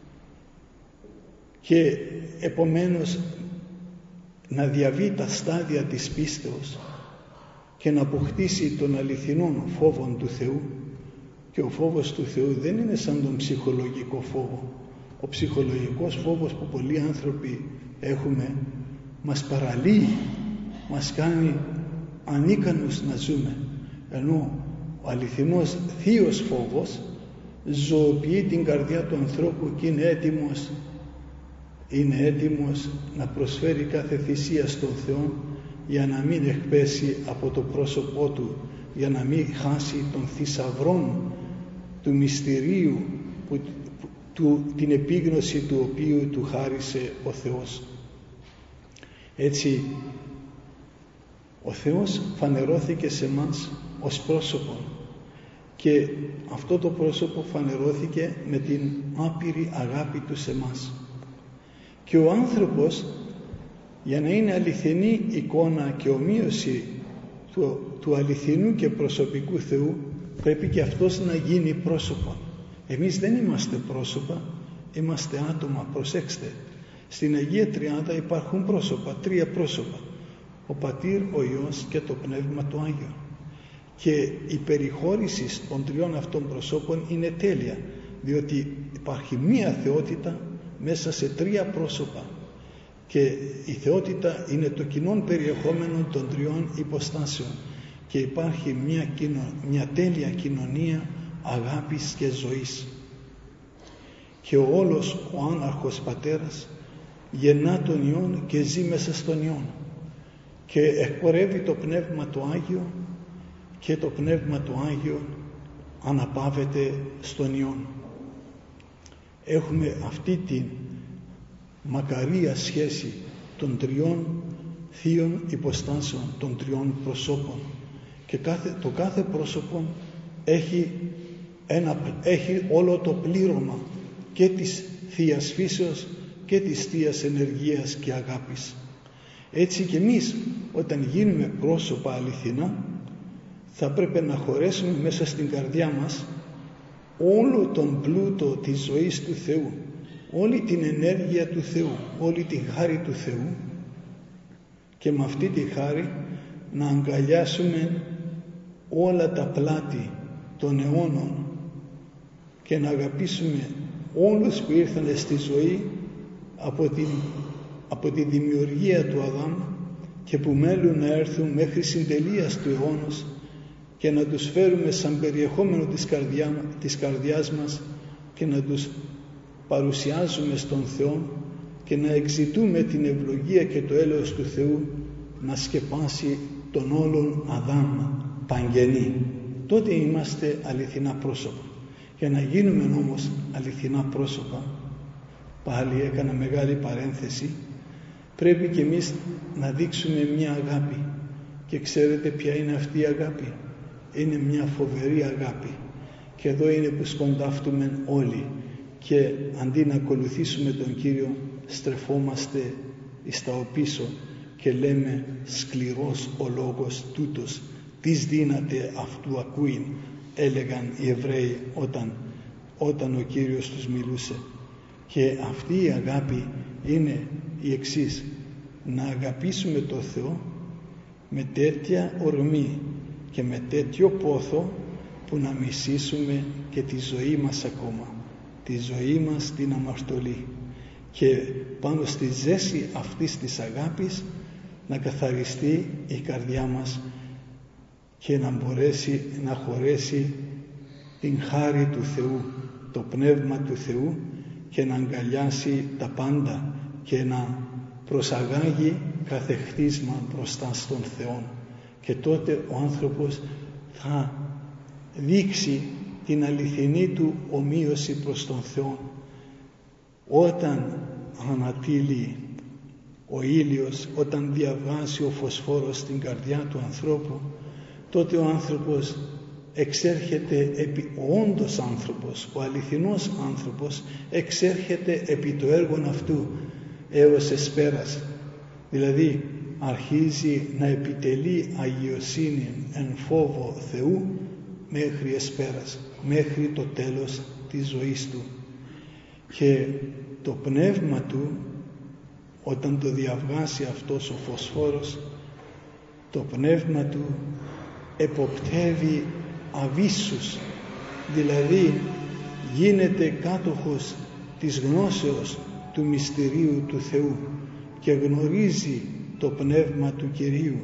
και επομένως να διαβεί τα στάδια της πίστεως και να αποκτήσει τον αληθινόν φόβο του Θεού. Και ο φόβος του Θεού δεν είναι σαν τον ψυχολογικό φόβο. Ο ψυχολογικός φόβος που πολλοί άνθρωποι έχουμε μας παραλύει, μας κάνει ανίκανους να ζούμε, ενώ ο αληθινός θείος φόβος ζωοποιεί την καρδιά του ανθρώπου και είναι έτοιμος, είναι έτοιμος να προσφέρει κάθε θυσία στον Θεό για να μην εκπέσει από το πρόσωπό του, για να μην χάσει τον θησαυρό του μυστηρίου που, που, του, την επίγνωση του οποίου του χάρισε ο Θεός. Έτσι ο Θεός φανερώθηκε σε μας ως πρόσωπο και αυτό το πρόσωπο φανερώθηκε με την άπειρη αγάπη του σε μας. Και ο άνθρωπος, για να είναι αληθινή εικόνα και ομοίωση του, του αληθινού και προσωπικού Θεού, πρέπει και αυτός να γίνει πρόσωπο. Εμείς δεν είμαστε πρόσωπα, είμαστε άτομα. Προσέξτε, στην Αγία Τριάδα υπάρχουν πρόσωπα, τρία πρόσωπα: ο Πατήρ, ο Υιός και το Πνεύμα το Άγιο. Και η περιχώρηση των τριών αυτών προσώπων είναι τέλεια, διότι υπάρχει μία θεότητα μέσα σε τρία πρόσωπα και η θεότητα είναι το κοινό περιεχόμενο των τριών υποστάσεων και υπάρχει μια, κοινο, μια τέλεια κοινωνία αγάπης και ζωής. Και ο όλος ο άναρχος πατέρας γεννά τον Υιόν και ζει μέσα στον Υιόν και εκπορεύει το Πνεύμα το Άγιο και το Πνεύμα το Άγιο αναπαύεται στον Υιόν. Έχουμε αυτή την μακαρία σχέση των τριών θείων υποστάσεων, των τριών προσώπων, και κάθε, το κάθε πρόσωπο έχει, ένα, έχει όλο το πλήρωμα και της Θείας φύσεως και της Θείας ενεργείας και αγάπης. Έτσι και εμείς όταν γίνουμε πρόσωπα αληθινά θα πρέπει να χωρέσουμε μέσα στην καρδιά μας όλο τον πλούτο της ζωής του Θεού, όλη την ενέργεια του Θεού, όλη την χάρη του Θεού, και με αυτή τη χάρη να αγκαλιάσουμε όλα τα πλάτη των αιώνων και να αγαπήσουμε όλους που ήρθαν στη ζωή από την, από τη δημιουργία του Αδάμ και που μέλουν να έρθουν μέχρι συντελείας του αιώνος και να τους φέρουμε σαν περιεχόμενο της, καρδιά, της καρδιάς μας και να τους παρουσιάζουμε στον Θεό και να εξητούμε την ευλογία και το έλεος του Θεού να σκεπάσει τον όλον Αδάμ παγγενή. Τότε είμαστε αληθινά πρόσωπα. Για να γίνουμε όμως αληθινά πρόσωπα, πάλι έκανα μεγάλη παρένθεση, πρέπει και εμείς να δείξουμε μια αγάπη. Και ξέρετε ποια είναι αυτή η αγάπη? Είναι μια φοβερή αγάπη. Και εδώ είναι που σκοντάφτουμε όλοι και αντί να ακολουθήσουμε τον Κύριο στρεφόμαστε εις τα οπίσω και λέμε σκληρός ο λόγος τούτος, τις δύναται αυτού ακούειν, έλεγαν οι Εβραίοι όταν, όταν ο Κύριος τους μιλούσε. Και αυτή η αγάπη είναι η εξής: να αγαπήσουμε το Θεό με τέτοια ορμή και με τέτοιο πόθο που να μισήσουμε και τη ζωή μας ακόμα, τη ζωή μας την αμαρτωλή, και πάνω στη ζέση αυτής της αγάπης να καθαριστεί η καρδιά μας και να μπορέσει να χωρέσει την χάρη του Θεού, το Πνεύμα του Θεού, και να αγκαλιάσει τα πάντα και να προσαγάγει κάθε χτίσμα μπροστά στον Θεό. Και τότε ο άνθρωπος θα δείξει την αληθινή του ομοίωση προς τον Θεό. Όταν ανατείλει ο ήλιος, όταν διαβάσει ο φωσφόρος στην καρδιά του ανθρώπου, τότε ο άνθρωπος εξέρχεται, επί, ο όντος άνθρωπος, ο αληθινός άνθρωπος εξέρχεται επί το έργον αυτού έως εσπέρας. Δηλαδή αρχίζει να επιτελεί αγιοσύνη εν φόβο Θεού μέχρι εσπέρας, μέχρι το τέλος της ζωής του. Και το πνεύμα του, όταν το διαβγάσει αυτός ο φωσφόρος, το πνεύμα του εποπτεύει αβύσσους, δηλαδή γίνεται κάτοχος της γνώσεως του μυστηρίου του Θεού και γνωρίζει το πνεύμα του Κυρίου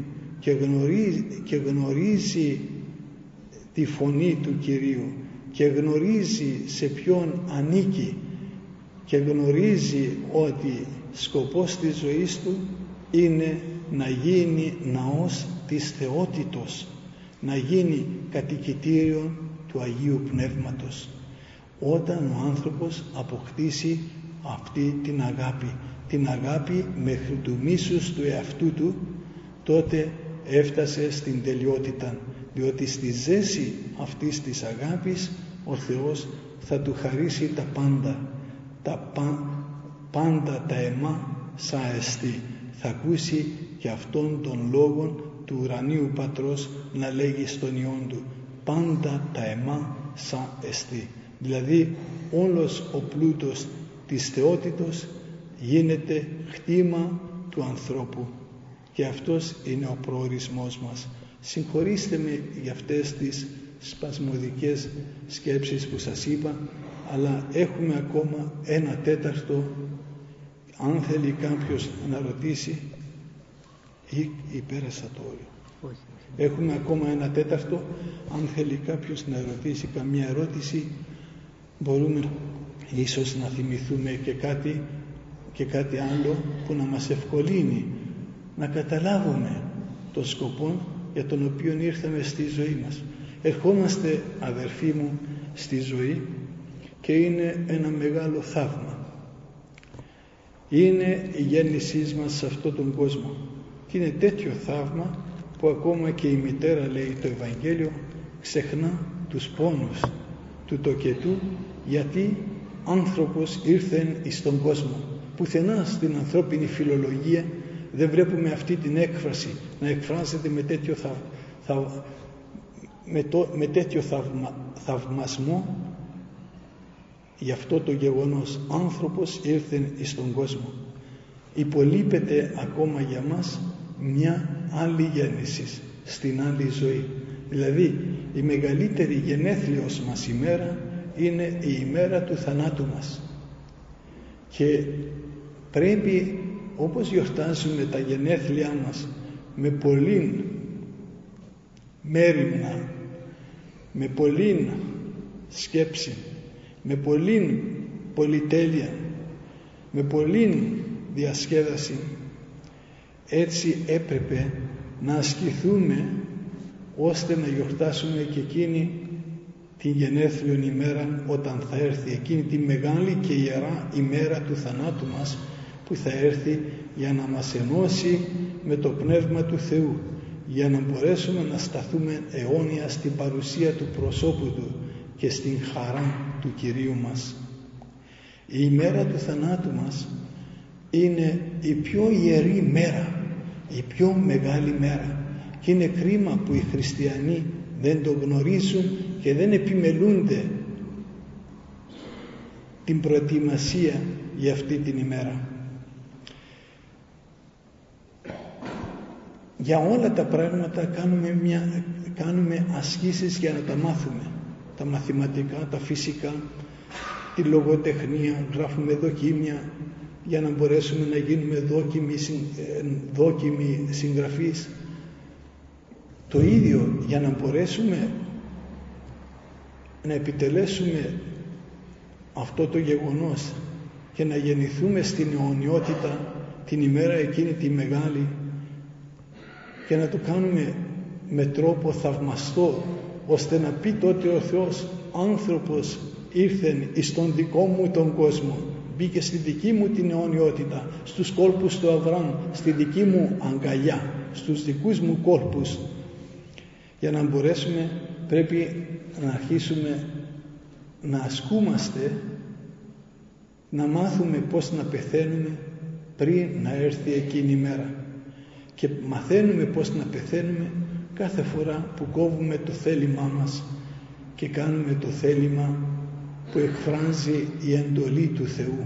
και γνωρίζει, και γνωρίζει τη φωνή του Κυρίου και γνωρίζει σε ποιον ανήκει και γνωρίζει ότι σκοπός της ζωής του είναι να γίνει ναός της θεότητος, να γίνει κατοικητήριο του Αγίου Πνεύματος. Όταν ο άνθρωπος αποκτήσει αυτή την αγάπη, την αγάπη μέχρι του μίσους του εαυτού του, τότε έφτασε στην τελειότητα, διότι στη ζέση αυτής της αγάπης ο Θεός θα του χαρίσει τα πάντα, τα πα, πάντα τα αιμά σα εστί. Θα ακούσει και αυτόν τον λόγο του ουρανίου Πατρός να λέγει στον Υιόν του, πάντα τα αιμά σα εστί. Δηλαδή όλος ο πλούτος της θεότητος γίνεται χτήμα του ανθρώπου και αυτός είναι ο προορισμός μας. Συγχωρήστε με για αυτές τις σπασμωδικές σκέψεις που σας είπα, αλλά έχουμε ακόμα ένα τέταρτο. Αν θέλει κάποιος να ρωτήσει, ή, ή πέρασα το όριο. Όχι. Έχουμε ακόμα ένα τέταρτο. Αν θέλει κάποιος να ρωτήσει καμία ερώτηση, μπορούμε ίσως να θυμηθούμε και κάτι, και κάτι άλλο που να μας ευκολύνει να καταλάβουμε τον σκοπό για τον οποίο ήρθαμε στη ζωή μας. Ερχόμαστε, αδερφοί μου, στη ζωή και είναι ένα μεγάλο θαύμα. Είναι η γέννησή μας σε αυτόν τον κόσμο και είναι τέτοιο θαύμα που ακόμα και η μητέρα, λέει το Ευαγγέλιο, ξεχνά τους πόνους του τοκετού, γιατί άνθρωπος ήρθεν εις τον κόσμο. Πουθενά στην ανθρώπινη φιλολογία δεν βλέπουμε αυτή την έκφραση να εκφράζεται με τέτοιο, θαυ... θαυ... με το... με τέτοιο θαυμα... θαυμασμό για αυτό το γεγονός. Άνθρωπος ήρθεν εις τον κόσμο. Υπολείπεται ακόμα για μας μια άλλη γέννηση στην άλλη ζωή. Δηλαδή η μεγαλύτερη γενέθλιος μας ημέρα είναι η ημέρα του θανάτου μας, και πρέπει, όπως γιορτάζουμε τα γενέθλιά μας με πολλήν μέριμνα, με πολλήν σκέψη, με πολλήν πολυτέλεια, με πολλήν διασκέδαση, έτσι έπρεπε να ασκηθούμε ώστε να γιορτάσουμε και εκείνη την γενέθλιον ημέρα, όταν θα έρθει εκείνη τη μεγάλη και ιερά ημέρα του θανάτου μας, που θα έρθει για να μας ενώσει με το Πνεύμα του Θεού, για να μπορέσουμε να σταθούμε αιώνια στην παρουσία του προσώπου Του και στην χαρά του Κυρίου μας. Η ημέρα του θανάτου μας είναι η πιο ιερή μέρα, η πιο μεγάλη μέρα, και είναι κρίμα που οι χριστιανοί δεν το γνωρίζουν και δεν επιμελούνται την προετοιμασία για αυτή την ημέρα. Για όλα τα πράγματα κάνουμε, μια, κάνουμε ασκήσεις για να τα μάθουμε. Τα μαθηματικά, τα φυσικά, τη λογοτεχνία, γράφουμε δοκίμια για να μπορέσουμε να γίνουμε δόκιμοι, δόκιμοι συγγραφείς. Το ίδιο για να μπορέσουμε να επιτελέσουμε αυτό το γεγονός και να γεννηθούμε στην αιωνιότητα την ημέρα εκείνη τη μεγάλη, και να το κάνουμε με τρόπο θαυμαστό, ώστε να πει τότε ο Θεός, άνθρωπος ήρθεν εις τον δικό μου τον κόσμο, μπήκε στη δική μου την αιωνιότητα, στους κόλπους του Αβραάμ, στη δική μου αγκαλιά, στους δικούς μου κόλπους. Για να μπορέσουμε πρέπει να αρχίσουμε να ασκούμαστε, να μάθουμε πώς να πεθαίνουμε πριν να έρθει εκείνη η μέρα. Και μαθαίνουμε πώς να πεθαίνουμε κάθε φορά που κόβουμε το θέλημά μας και κάνουμε το θέλημα που εκφράζει η εντολή του Θεού.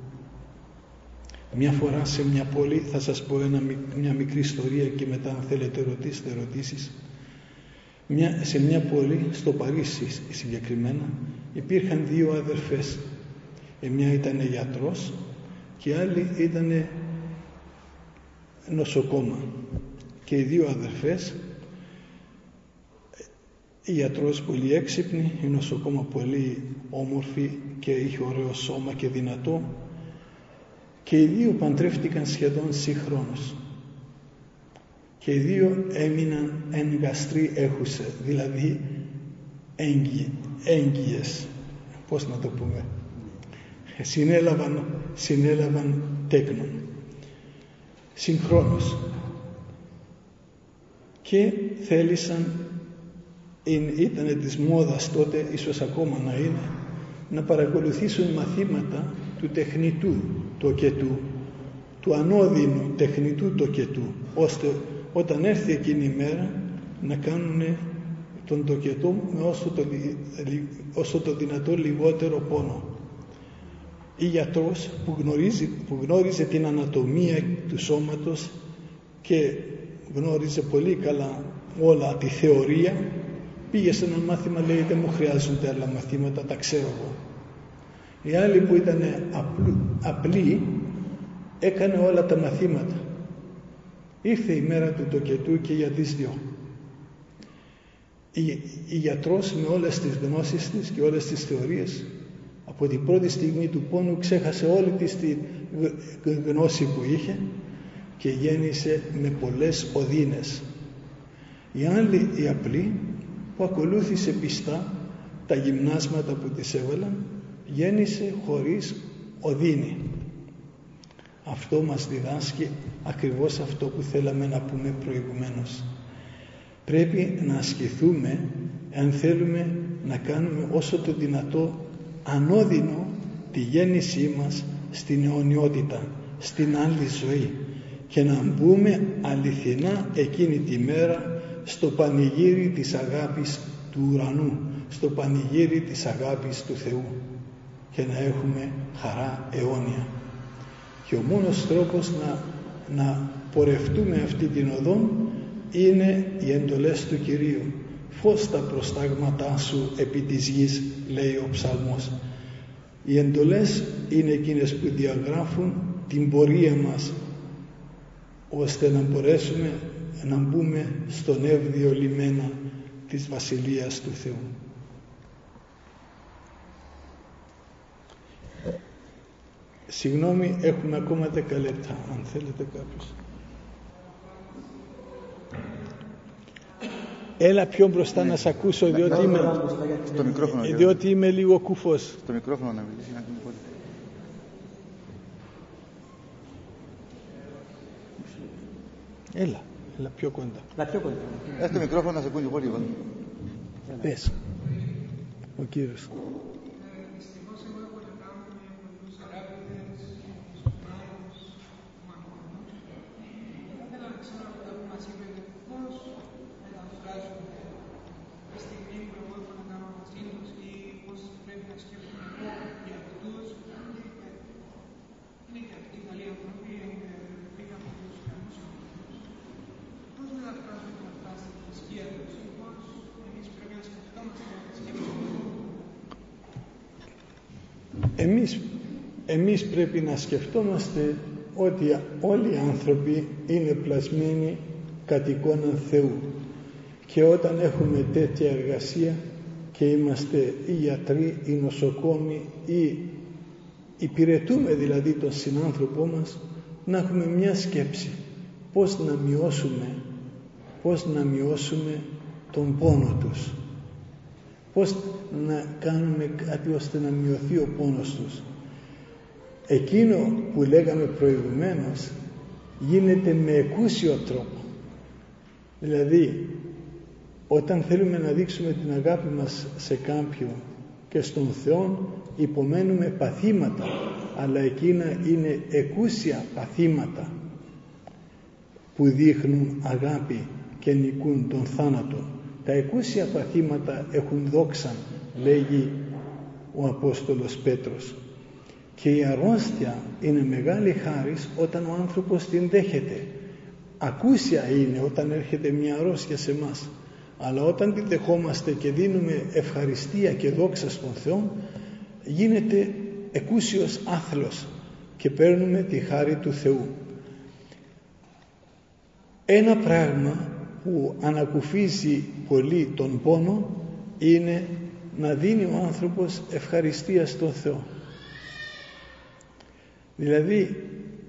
Μια φορά σε μια πόλη, θα σας πω ένα, μια μικρή ιστορία και μετά αν θέλετε ρωτήσετε ερωτήσεις. Μια, σε μια πόλη, στο Παρίσι συγκεκριμένα, υπήρχαν δύο αδερφές. Η μια ήταν γιατρός και η άλλη ήταν νοσοκόμα. και οι δύο αδερφές, η ιατρός πολύ έξυπνη, η νοσοκόμα πολύ όμορφη και είχε ωραίο σώμα και δυνατό, και οι δύο παντρεύτηκαν σχεδόν συγχρόνως και οι δύο έμειναν εν γαστρή έχουσε, δηλαδή έγκυ, έγκυες, πώς να το πούμε, συνέλαβαν, συνέλαβαν τέκνον συγχρόνως και θέλησαν, ήταν της μόδας τότε, ίσως ακόμα να είναι, να παρακολουθήσουν μαθήματα του τεχνητού τοκετού, του ανώδυνου τεχνητού τοκετού, ώστε όταν έρθει εκείνη η μέρα να κάνουν τον τοκετό με όσο το, όσο το δυνατό λιγότερο πόνο. Η γιατρός που, γνωρίζει, που γνώριζε την ανατομία του σώματος και γνώριζε πολύ καλά όλα τη θεωρία, πήγε σε ένα μάθημα, λέει, δεν μου χρειάζονται άλλα μαθήματα, τα ξέρω εγώ. Η άλλη που ήταν απλή, απλή έκανε όλα τα μαθήματα. Ήρθε η μέρα του τοκετού και για τις δυο. Η, η γιατρός με όλες τις γνώσεις της και όλες τις θεωρίες, από την πρώτη στιγμή του πόνου ξέχασε όλη της τη γνώση που είχε και γέννησε με πολλές οδύνες. Η άλλη, η απλή, που ακολούθησε πιστά τα γυμνάσματα που της έβαλαν, γέννησε χωρίς οδύνη. Αυτό μας διδάσκει ακριβώς αυτό που θέλαμε να πούμε προηγουμένως. Πρέπει να ασκηθούμε αν θέλουμε να κάνουμε όσο το δυνατό ανώδυνο τη γέννησή μας στην αιωνιότητα, στην άλλη ζωή, και να μπούμε αληθινά εκείνη τη μέρα στο πανηγύρι της αγάπης του ουρανού, στο πανηγύρι της αγάπης του Θεού, και να έχουμε χαρά αιώνια. Και ο μόνος τρόπος να, να πορευτούμε αυτή την οδόν είναι οι εντολές του Κυρίου. Φως τα προστάγματά σου επί της γης, λέει ο ψαλμός. Οι εντολές είναι εκείνες που διαγράφουν την πορεία μας, ώστε να μπορέσουμε να μπούμε στον εύδιο λιμένα της Βασιλείας του Θεού. Συγγνώμη, έχουμε ακόμα δέκα λεπτά, αν θέλετε κάποιος. Έλα πιο μπροστά να σ' ακούσω, διότι είμαι, διότι είμαι λίγο κουφός. Στο μικρόφωνο να μιλήσει. Έλα, έλα πιο κοντά. Έλα πιο κοντά. Έλα στο μικρόφωνο να σε ακούνε πολύ. Πες, ο κύριος. Εμείς, εμείς πρέπει να σκεφτόμαστε ότι όλοι οι άνθρωποι είναι πλασμένοι κατ' εικόναν Θεού, και όταν έχουμε τέτοια εργασία και είμαστε οι γιατροί, οι νοσοκόμοι ή υπηρετούμε δηλαδή τον συνάνθρωπό μας, να έχουμε μια σκέψη πώς να μειώσουμε πώς να μειώσουμε τον πόνο τους, πώς να κάνουμε κάτι ώστε να μειωθεί ο πόνος τους. Εκείνο που λέγαμε προηγουμένως γίνεται με εκούσιο τρόπο. Δηλαδή, όταν θέλουμε να δείξουμε την αγάπη μας σε κάποιον και στον Θεό, υπομένουμε παθήματα, αλλά εκείνα είναι εκούσια παθήματα που δείχνουν αγάπη και νικούν τον θάνατο. Τα εκούσια παθήματα έχουν δόξαν, λέγει ο Απόστολος Πέτρος. Και η αρρώστια είναι μεγάλη χάρις όταν ο άνθρωπος την δέχεται. Ακούσια είναι όταν έρχεται μια αρρώστια σε μας, αλλά όταν την δεχόμαστε και δίνουμε ευχαριστία και δόξα στον Θεό, γίνεται εκούσιος άθλος και παίρνουμε τη χάρη του Θεού. Ένα πράγμα που ανακουφίζει πολύ τον πόνο είναι να δίνει ο άνθρωπος ευχαριστία στον Θεό. Δηλαδή,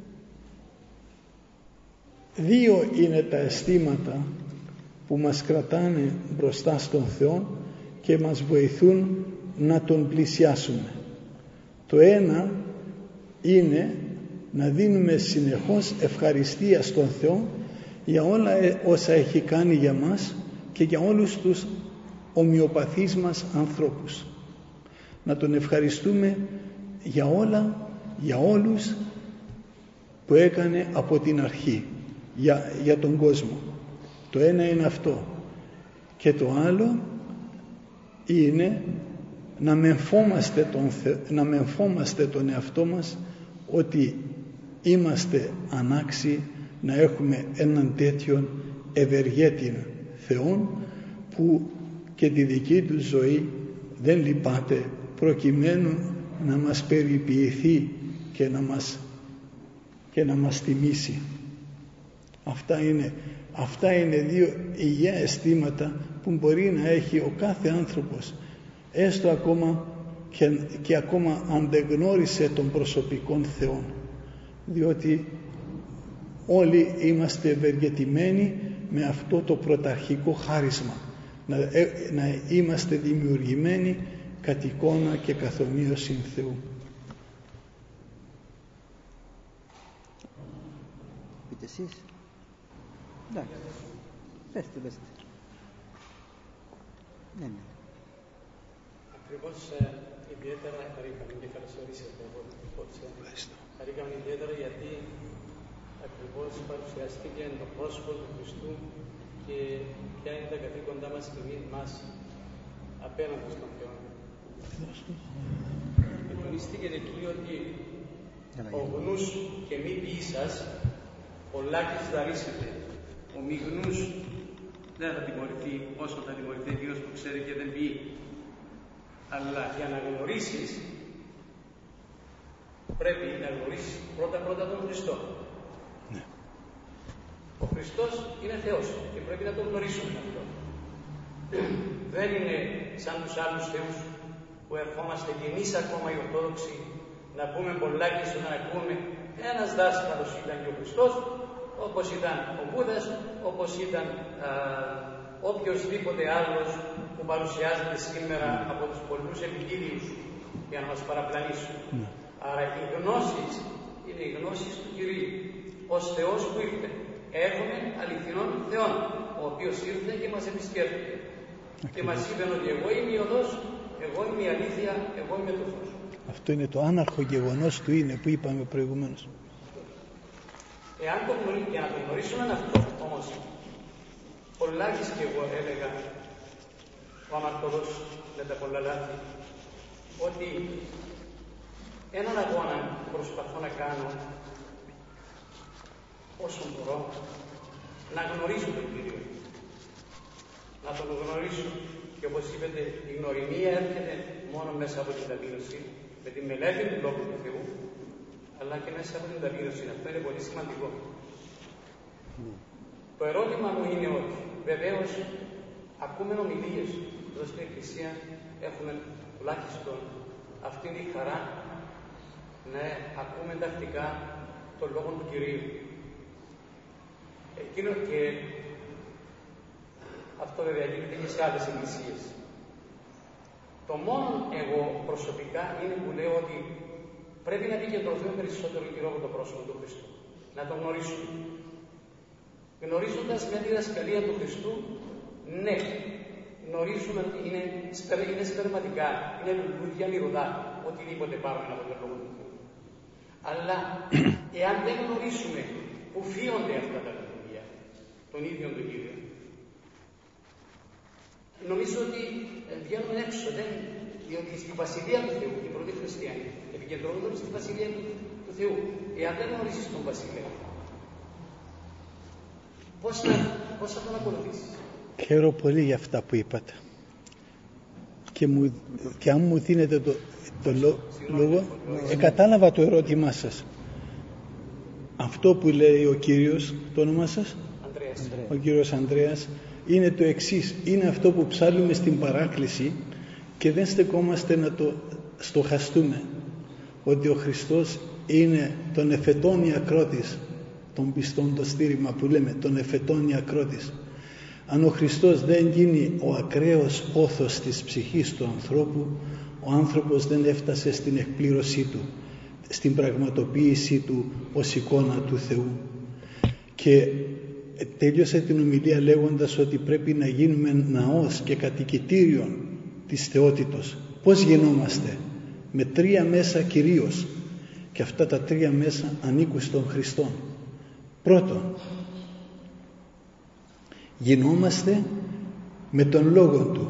δύο είναι τα αισθήματα που μας κρατάνε μπροστά στον Θεό και μας βοηθούν να Τον πλησιάσουμε. Το ένα είναι να δίνουμε συνεχώς ευχαριστία στον Θεό για όλα όσα έχει κάνει για μας και για όλους τους ομοιοπαθείς μας ανθρώπους. Να Τον ευχαριστούμε για όλα, για όλους που έκανε από την αρχή, για, για τον κόσμο. Το ένα είναι αυτό. Και το άλλο είναι να μεμφόμαστε τον, να μεμφόμαστε τον εαυτό μας ότι είμαστε ανάξιοι να έχουμε έναν τέτοιον ευεργέτην Θεόν που και τη δική του ζωή δεν λυπάται προκειμένου να μας περιποιηθεί και να μας, και να μας τιμήσει. Αυτά είναι, αυτά είναι δύο υγιεία αισθήματα που μπορεί να έχει ο κάθε άνθρωπος, έστω ακόμα και, και ακόμα αν δεν γνώρισε τον προσωπικόν Θεό, διότι όλοι είμαστε ευεργετημένοι με αυτό το πρωταρχικό χάρισμα, να, να είμαστε δημιουργημένοι κατ' εικόνα και καθομοίωση Θεού. Πείτε εσείς. Εντάξει. Πέστε, πέστε. Ναι, ναι. Ακριβώς ιδιαίτερα χαρήκαμε και καλωσορίσατε από την υπόψη. Χαρήκαμε ιδιαίτερα γιατί ακριβώς παρουσιαστήκε το πρόσωπο του Χριστού και ποια είναι τα καθήκοντά μας και μας απέναντι στον Θεό. Τονίστηκε εκεί ότι ο γνούς και μη ποιήσας πολλάκις δαρίσετε. Ο μη γνούς δεν θα τιμωρηθεί όσο θα τιμωρηθεί εκείνος που ξέρει και δεν ποιεί. Αλλά για να γνωρίσεις πρέπει να γνωρίσεις πρώτα πρώτα τον Χριστό. Ναι. Ο Χριστός είναι Θεός και πρέπει να τον γνωρίσουμε αυτό. Δεν είναι σαν τους άλλους θεούς που ερχόμαστε και εμείς ακόμα οι Ορθόδοξοι να πούμε πολλάκις όταν ακούμε ένας δάσκαλος ήταν και ο Χριστός, όπως ήταν ο Βούδας, όπως ήταν α, οποιοσδήποτε άλλος που παρουσιάζεται σήμερα από τους πολλούς επιτίδιους για να μας παραπλανήσουν. Mm. Άρα οι γνώσεις είναι οι γνώσεις του Κυρίου. Ως Θεός που ήρθε. Έχουμε αληθινών Θεών, ο οποίος ήρθε και μας επισκέφθηκε. Okay. Και μας είπε ότι εγώ είμαι η οδός, εγώ είμαι η αλήθεια, εγώ είμαι το φως. Αυτό είναι το άναρχο γεγονός του είναι που είπαμε προηγουμένως. Εάν το γνωρί, για να το γνωρίσουμε αυτό όμως, πολλάκις και εγώ έλεγα, ο αμαρτωλός με τα πολλά λάθη, ότι έναν αγώνα που προσπαθώ να κάνω όσο μπορώ, να γνωρίσω τον Κύριο. Να τον γνωρίσω. Και όπως είπετε, η γνωριμία έρχεται μόνο μέσα από την ταπείνωση, με τη μελέτη του Λόγου του Θεού, αλλά και μέσα από την ταπείνωση. Αυτό είναι πολύ σημαντικό. Mm. Το ερώτημα μου είναι ότι, βεβαίως, ακούμε ομιλίες εδώ στην Εκκλησία, έχουμε τουλάχιστον αυτήν τη χαρά να ακούμε τακτικά τον Λόγο του Κυρίου. Εκείνο και αυτό βέβαια γίνεται και σε άλλες εκκλησίες. Το μόνο εγώ προσωπικά είναι που λέω ότι πρέπει να επικεντρωθούμε περισσότερο γύρω από το πρόσωπο του Χριστού. Να τον γνωρίσουμε. Γνωρίζοντας με τη διδασκαλία του Χριστού, ναι, γνωρίζουμε ότι είναι, είναι σπερματικά, είναι λουλούδια, μυρωδά, οτιδήποτε πάρουμε από τον Λόγο του Θεού. Αλλά εάν δεν γνωρίσουμε που φύονται αυτά τα λουλούδια, τον ίδιο τον Κύριο, νομίζω ότι βγαίνουμε έξω, δεν, διότι στη Βασιλεία του Θεού, οι πρώτοι χριστιανοί, επικεντρώνονταν στη Βασιλεία του, του Θεού. Εάν δεν γνωρίσεις τον Βασιλέα, πώς θα, πώς θα τον ακολουθήσεις? Χαίρομαι πολύ για αυτά που είπατε. Και, μου, και αν μου δίνετε το, το λό, λόγο, ε, κατάλαβα το ερώτημά σας. Αυτό που λέει ο Κύριος, το όνομά σας? Ανδρέας. Έτσι. ο κύριος Ανδρέας, είναι το εξής. Είναι αυτό που ψάλλουμε στην παράκληση και δεν στεκόμαστε να το στοχαστούμε. Ότι ο Χριστός είναι τον εφετών ακρότης, τον πιστόν το στήριγμα που λέμε, τον εφετών ακρότης. Αν ο Χριστός δεν γίνει ο ακραίος πόθος της ψυχής του ανθρώπου, ο άνθρωπος δεν έφτασε στην εκπλήρωσή του, στην πραγματοποίησή του ως εικόνα του Θεού. Και τέλειωσε την ομιλία λέγοντας ότι πρέπει να γίνουμε ναός και κατοικητήριον της θεότητος. Πώς γινόμαστε? Με τρία μέσα κυρίως, και αυτά τα τρία μέσα ανήκουν στον Χριστό. Πρώτον, γινόμαστε με τον Λόγο Του.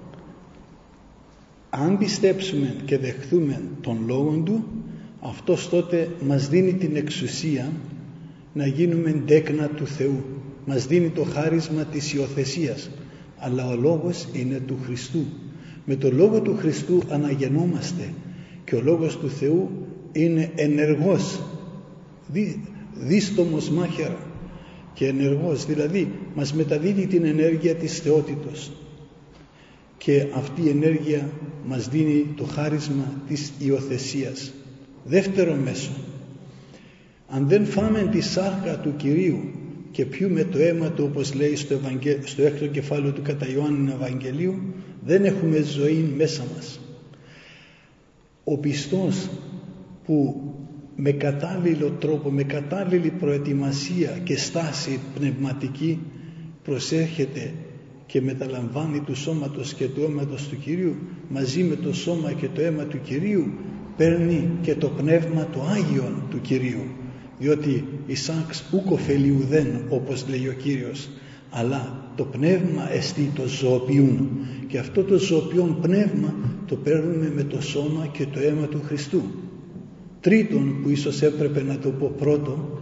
Αν πιστέψουμε και δεχθούμε τον Λόγο Του, αυτός τότε μας δίνει την εξουσία να γίνουμε ντέκνα του Θεού. Μας δίνει το χάρισμα της υιοθεσίας. Αλλά ο Λόγος είναι του Χριστού. Με το Λόγο του Χριστού αναγεννόμαστε και ο Λόγος του Θεού είναι ενεργός, δί, δίστομος μάχαιρα και ενεργός, δηλαδή μας μεταδίδει την ενέργεια της θεότητος και αυτή η ενέργεια μας δίνει το χάρισμα της υιοθεσίας. Δεύτερο μέσο, αν δεν φάμε τη σάρκα του Κυρίου και πιούμε το αίμα του, όπως λέει στο, Ευαγγε... στο έκτο κεφάλαιο του κατά Ιωάννου Ευαγγελίου, δεν έχουμε ζωή μέσα μας. Ο πιστός που με κατάλληλο τρόπο, με κατάλληλη προετοιμασία και στάση πνευματική προσέρχεται και μεταλαμβάνει του σώματος και του αίματος του Κυρίου, μαζί με το σώμα και το αίμα του Κυρίου παίρνει και το πνεύμα το Άγιον του Κυρίου, διότι Ισάξ ούκ ωφελεί ουδέν, όπως λέει ο Κύριος, αλλά το πνεύμα εστί το ζωοποιούν, και αυτό το ζωοποιούν πνεύμα το παίρνουμε με το σώμα και το αίμα του Χριστού. Τρίτον, που ίσως έπρεπε να το πω πρώτο,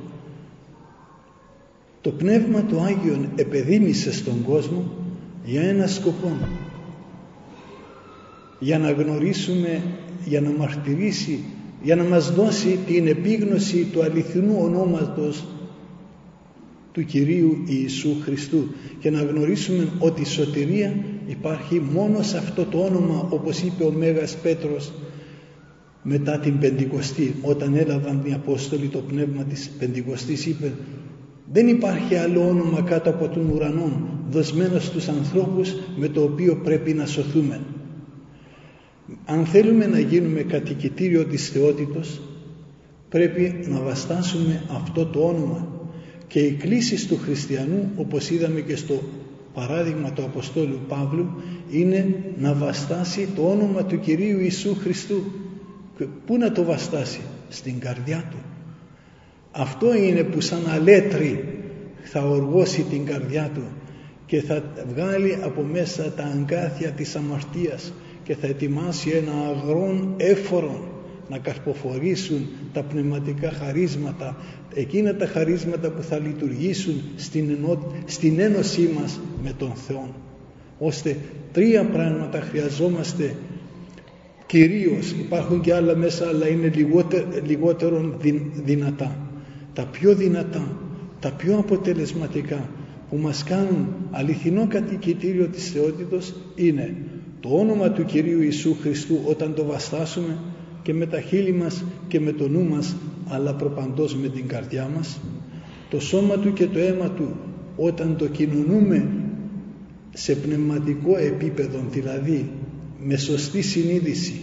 το πνεύμα το Άγιον επεδίμησε στον κόσμο για ένα σκοπό, για να γνωρίσουμε, για να μαρτυρήσει, για να μας δώσει την επίγνωση του αληθινού ονόματος του Κυρίου Ιησού Χριστού και να γνωρίσουμε ότι η σωτηρία υπάρχει μόνο σε αυτό το όνομα, όπως είπε ο Μέγας Πέτρος μετά την Πεντηκοστή, όταν έλαβαν οι Απόστολοι το πνεύμα της Πεντηκοστής, είπε: δεν υπάρχει άλλο όνομα κάτω από τον ουρανό δοσμένο στους ανθρώπους με το οποίο πρέπει να σωθούμε. Αν θέλουμε να γίνουμε κατοικητήριο της θεότητος, πρέπει να βαστάσουμε αυτό το όνομα, και οι κλήσεις του χριστιανού, όπως είδαμε και στο παράδειγμα του Αποστόλου Παύλου, είναι να βαστάσει το όνομα του Κυρίου Ιησού Χριστού. Πού να το βαστάσει? Στην καρδιά του. Αυτό είναι που σαν αλέτρι θα οργώσει την καρδιά του και θα βγάλει από μέσα τα αγκάθια της αμαρτίας και θα ετοιμάσει ένα αγρόν έφορο να καρποφορήσουν τα πνευματικά χαρίσματα, εκείνα τα χαρίσματα που θα λειτουργήσουν στην, ενό, στην ένωσή μας με τον Θεό. Ώστε τρία πράγματα χρειαζόμαστε κυρίως, υπάρχουν και άλλα μέσα, αλλά είναι λιγότερο, λιγότερο δυνατά. Τα πιο δυνατά, τα πιο αποτελεσματικά που μας κάνουν αληθινό κατοικητήριο της θεότητος είναι το όνομα του Κυρίου Ιησού Χριστού όταν το βαστάσουμε και με τα χείλη μας και με το νου μας, αλλά προπαντός με την καρδιά μας, το σώμα του και το αίμα του όταν το κοινωνούμε σε πνευματικό επίπεδο, δηλαδή με σωστή συνείδηση,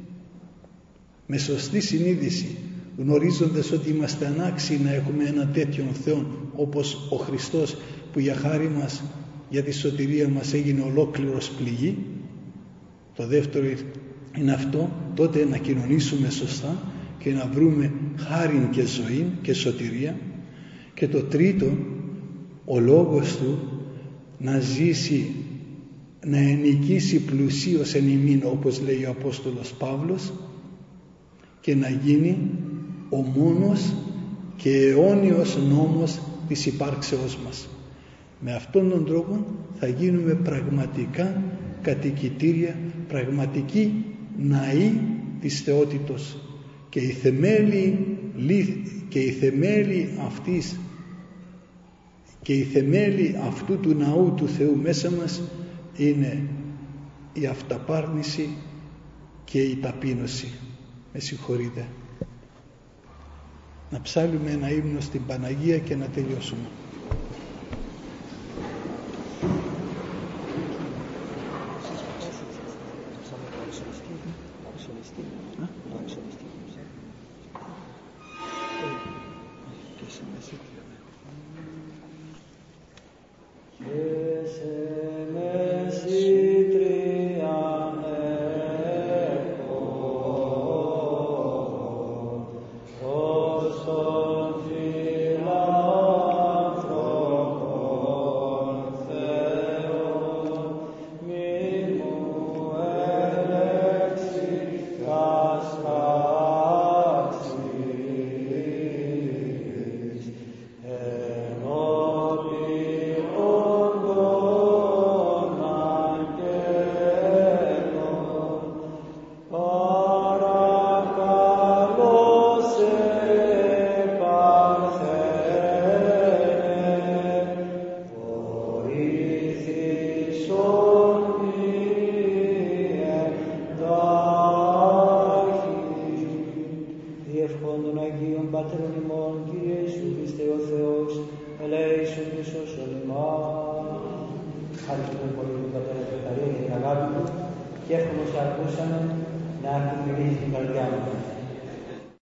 με σωστή συνείδηση, γνωρίζοντας ότι είμαστε ανάξιοι να έχουμε ένα τέτοιον Θεό όπως ο Χριστός, που για χάρη μας, για τη σωτηρία μας έγινε ολόκληρος πληγή. Το δεύτερο είναι αυτό, τότε να κοινωνήσουμε σωστά και να βρούμε χάριν και ζωή και σωτηρία. Και το τρίτο, ο Λόγος Του να ζήσει, να ενοικήσει πλουσίως εν ημίν, όπως λέει ο Απόστολος Παύλος, και να γίνει ο μόνος και αιώνιος νόμος της υπάρξεώς μας. Με αυτόν τον τρόπο θα γίνουμε πραγματικά κατοικητήρια, πραγματικοί ναοί της θεότητος, και η θεμέλη, και η θεμέλη αυτής Και η θεμέλη αυτού του ναού του Θεού μέσα μας είναι η αυταπάρνηση και η ταπείνωση. Με συγχωρείτε. Να ψάλουμε ένα ύμνο στην Παναγία και να τελειώσουμε. Και εύχομαι όσοι ακούσαμε να έχουν μυρίσει την καρδιά μας.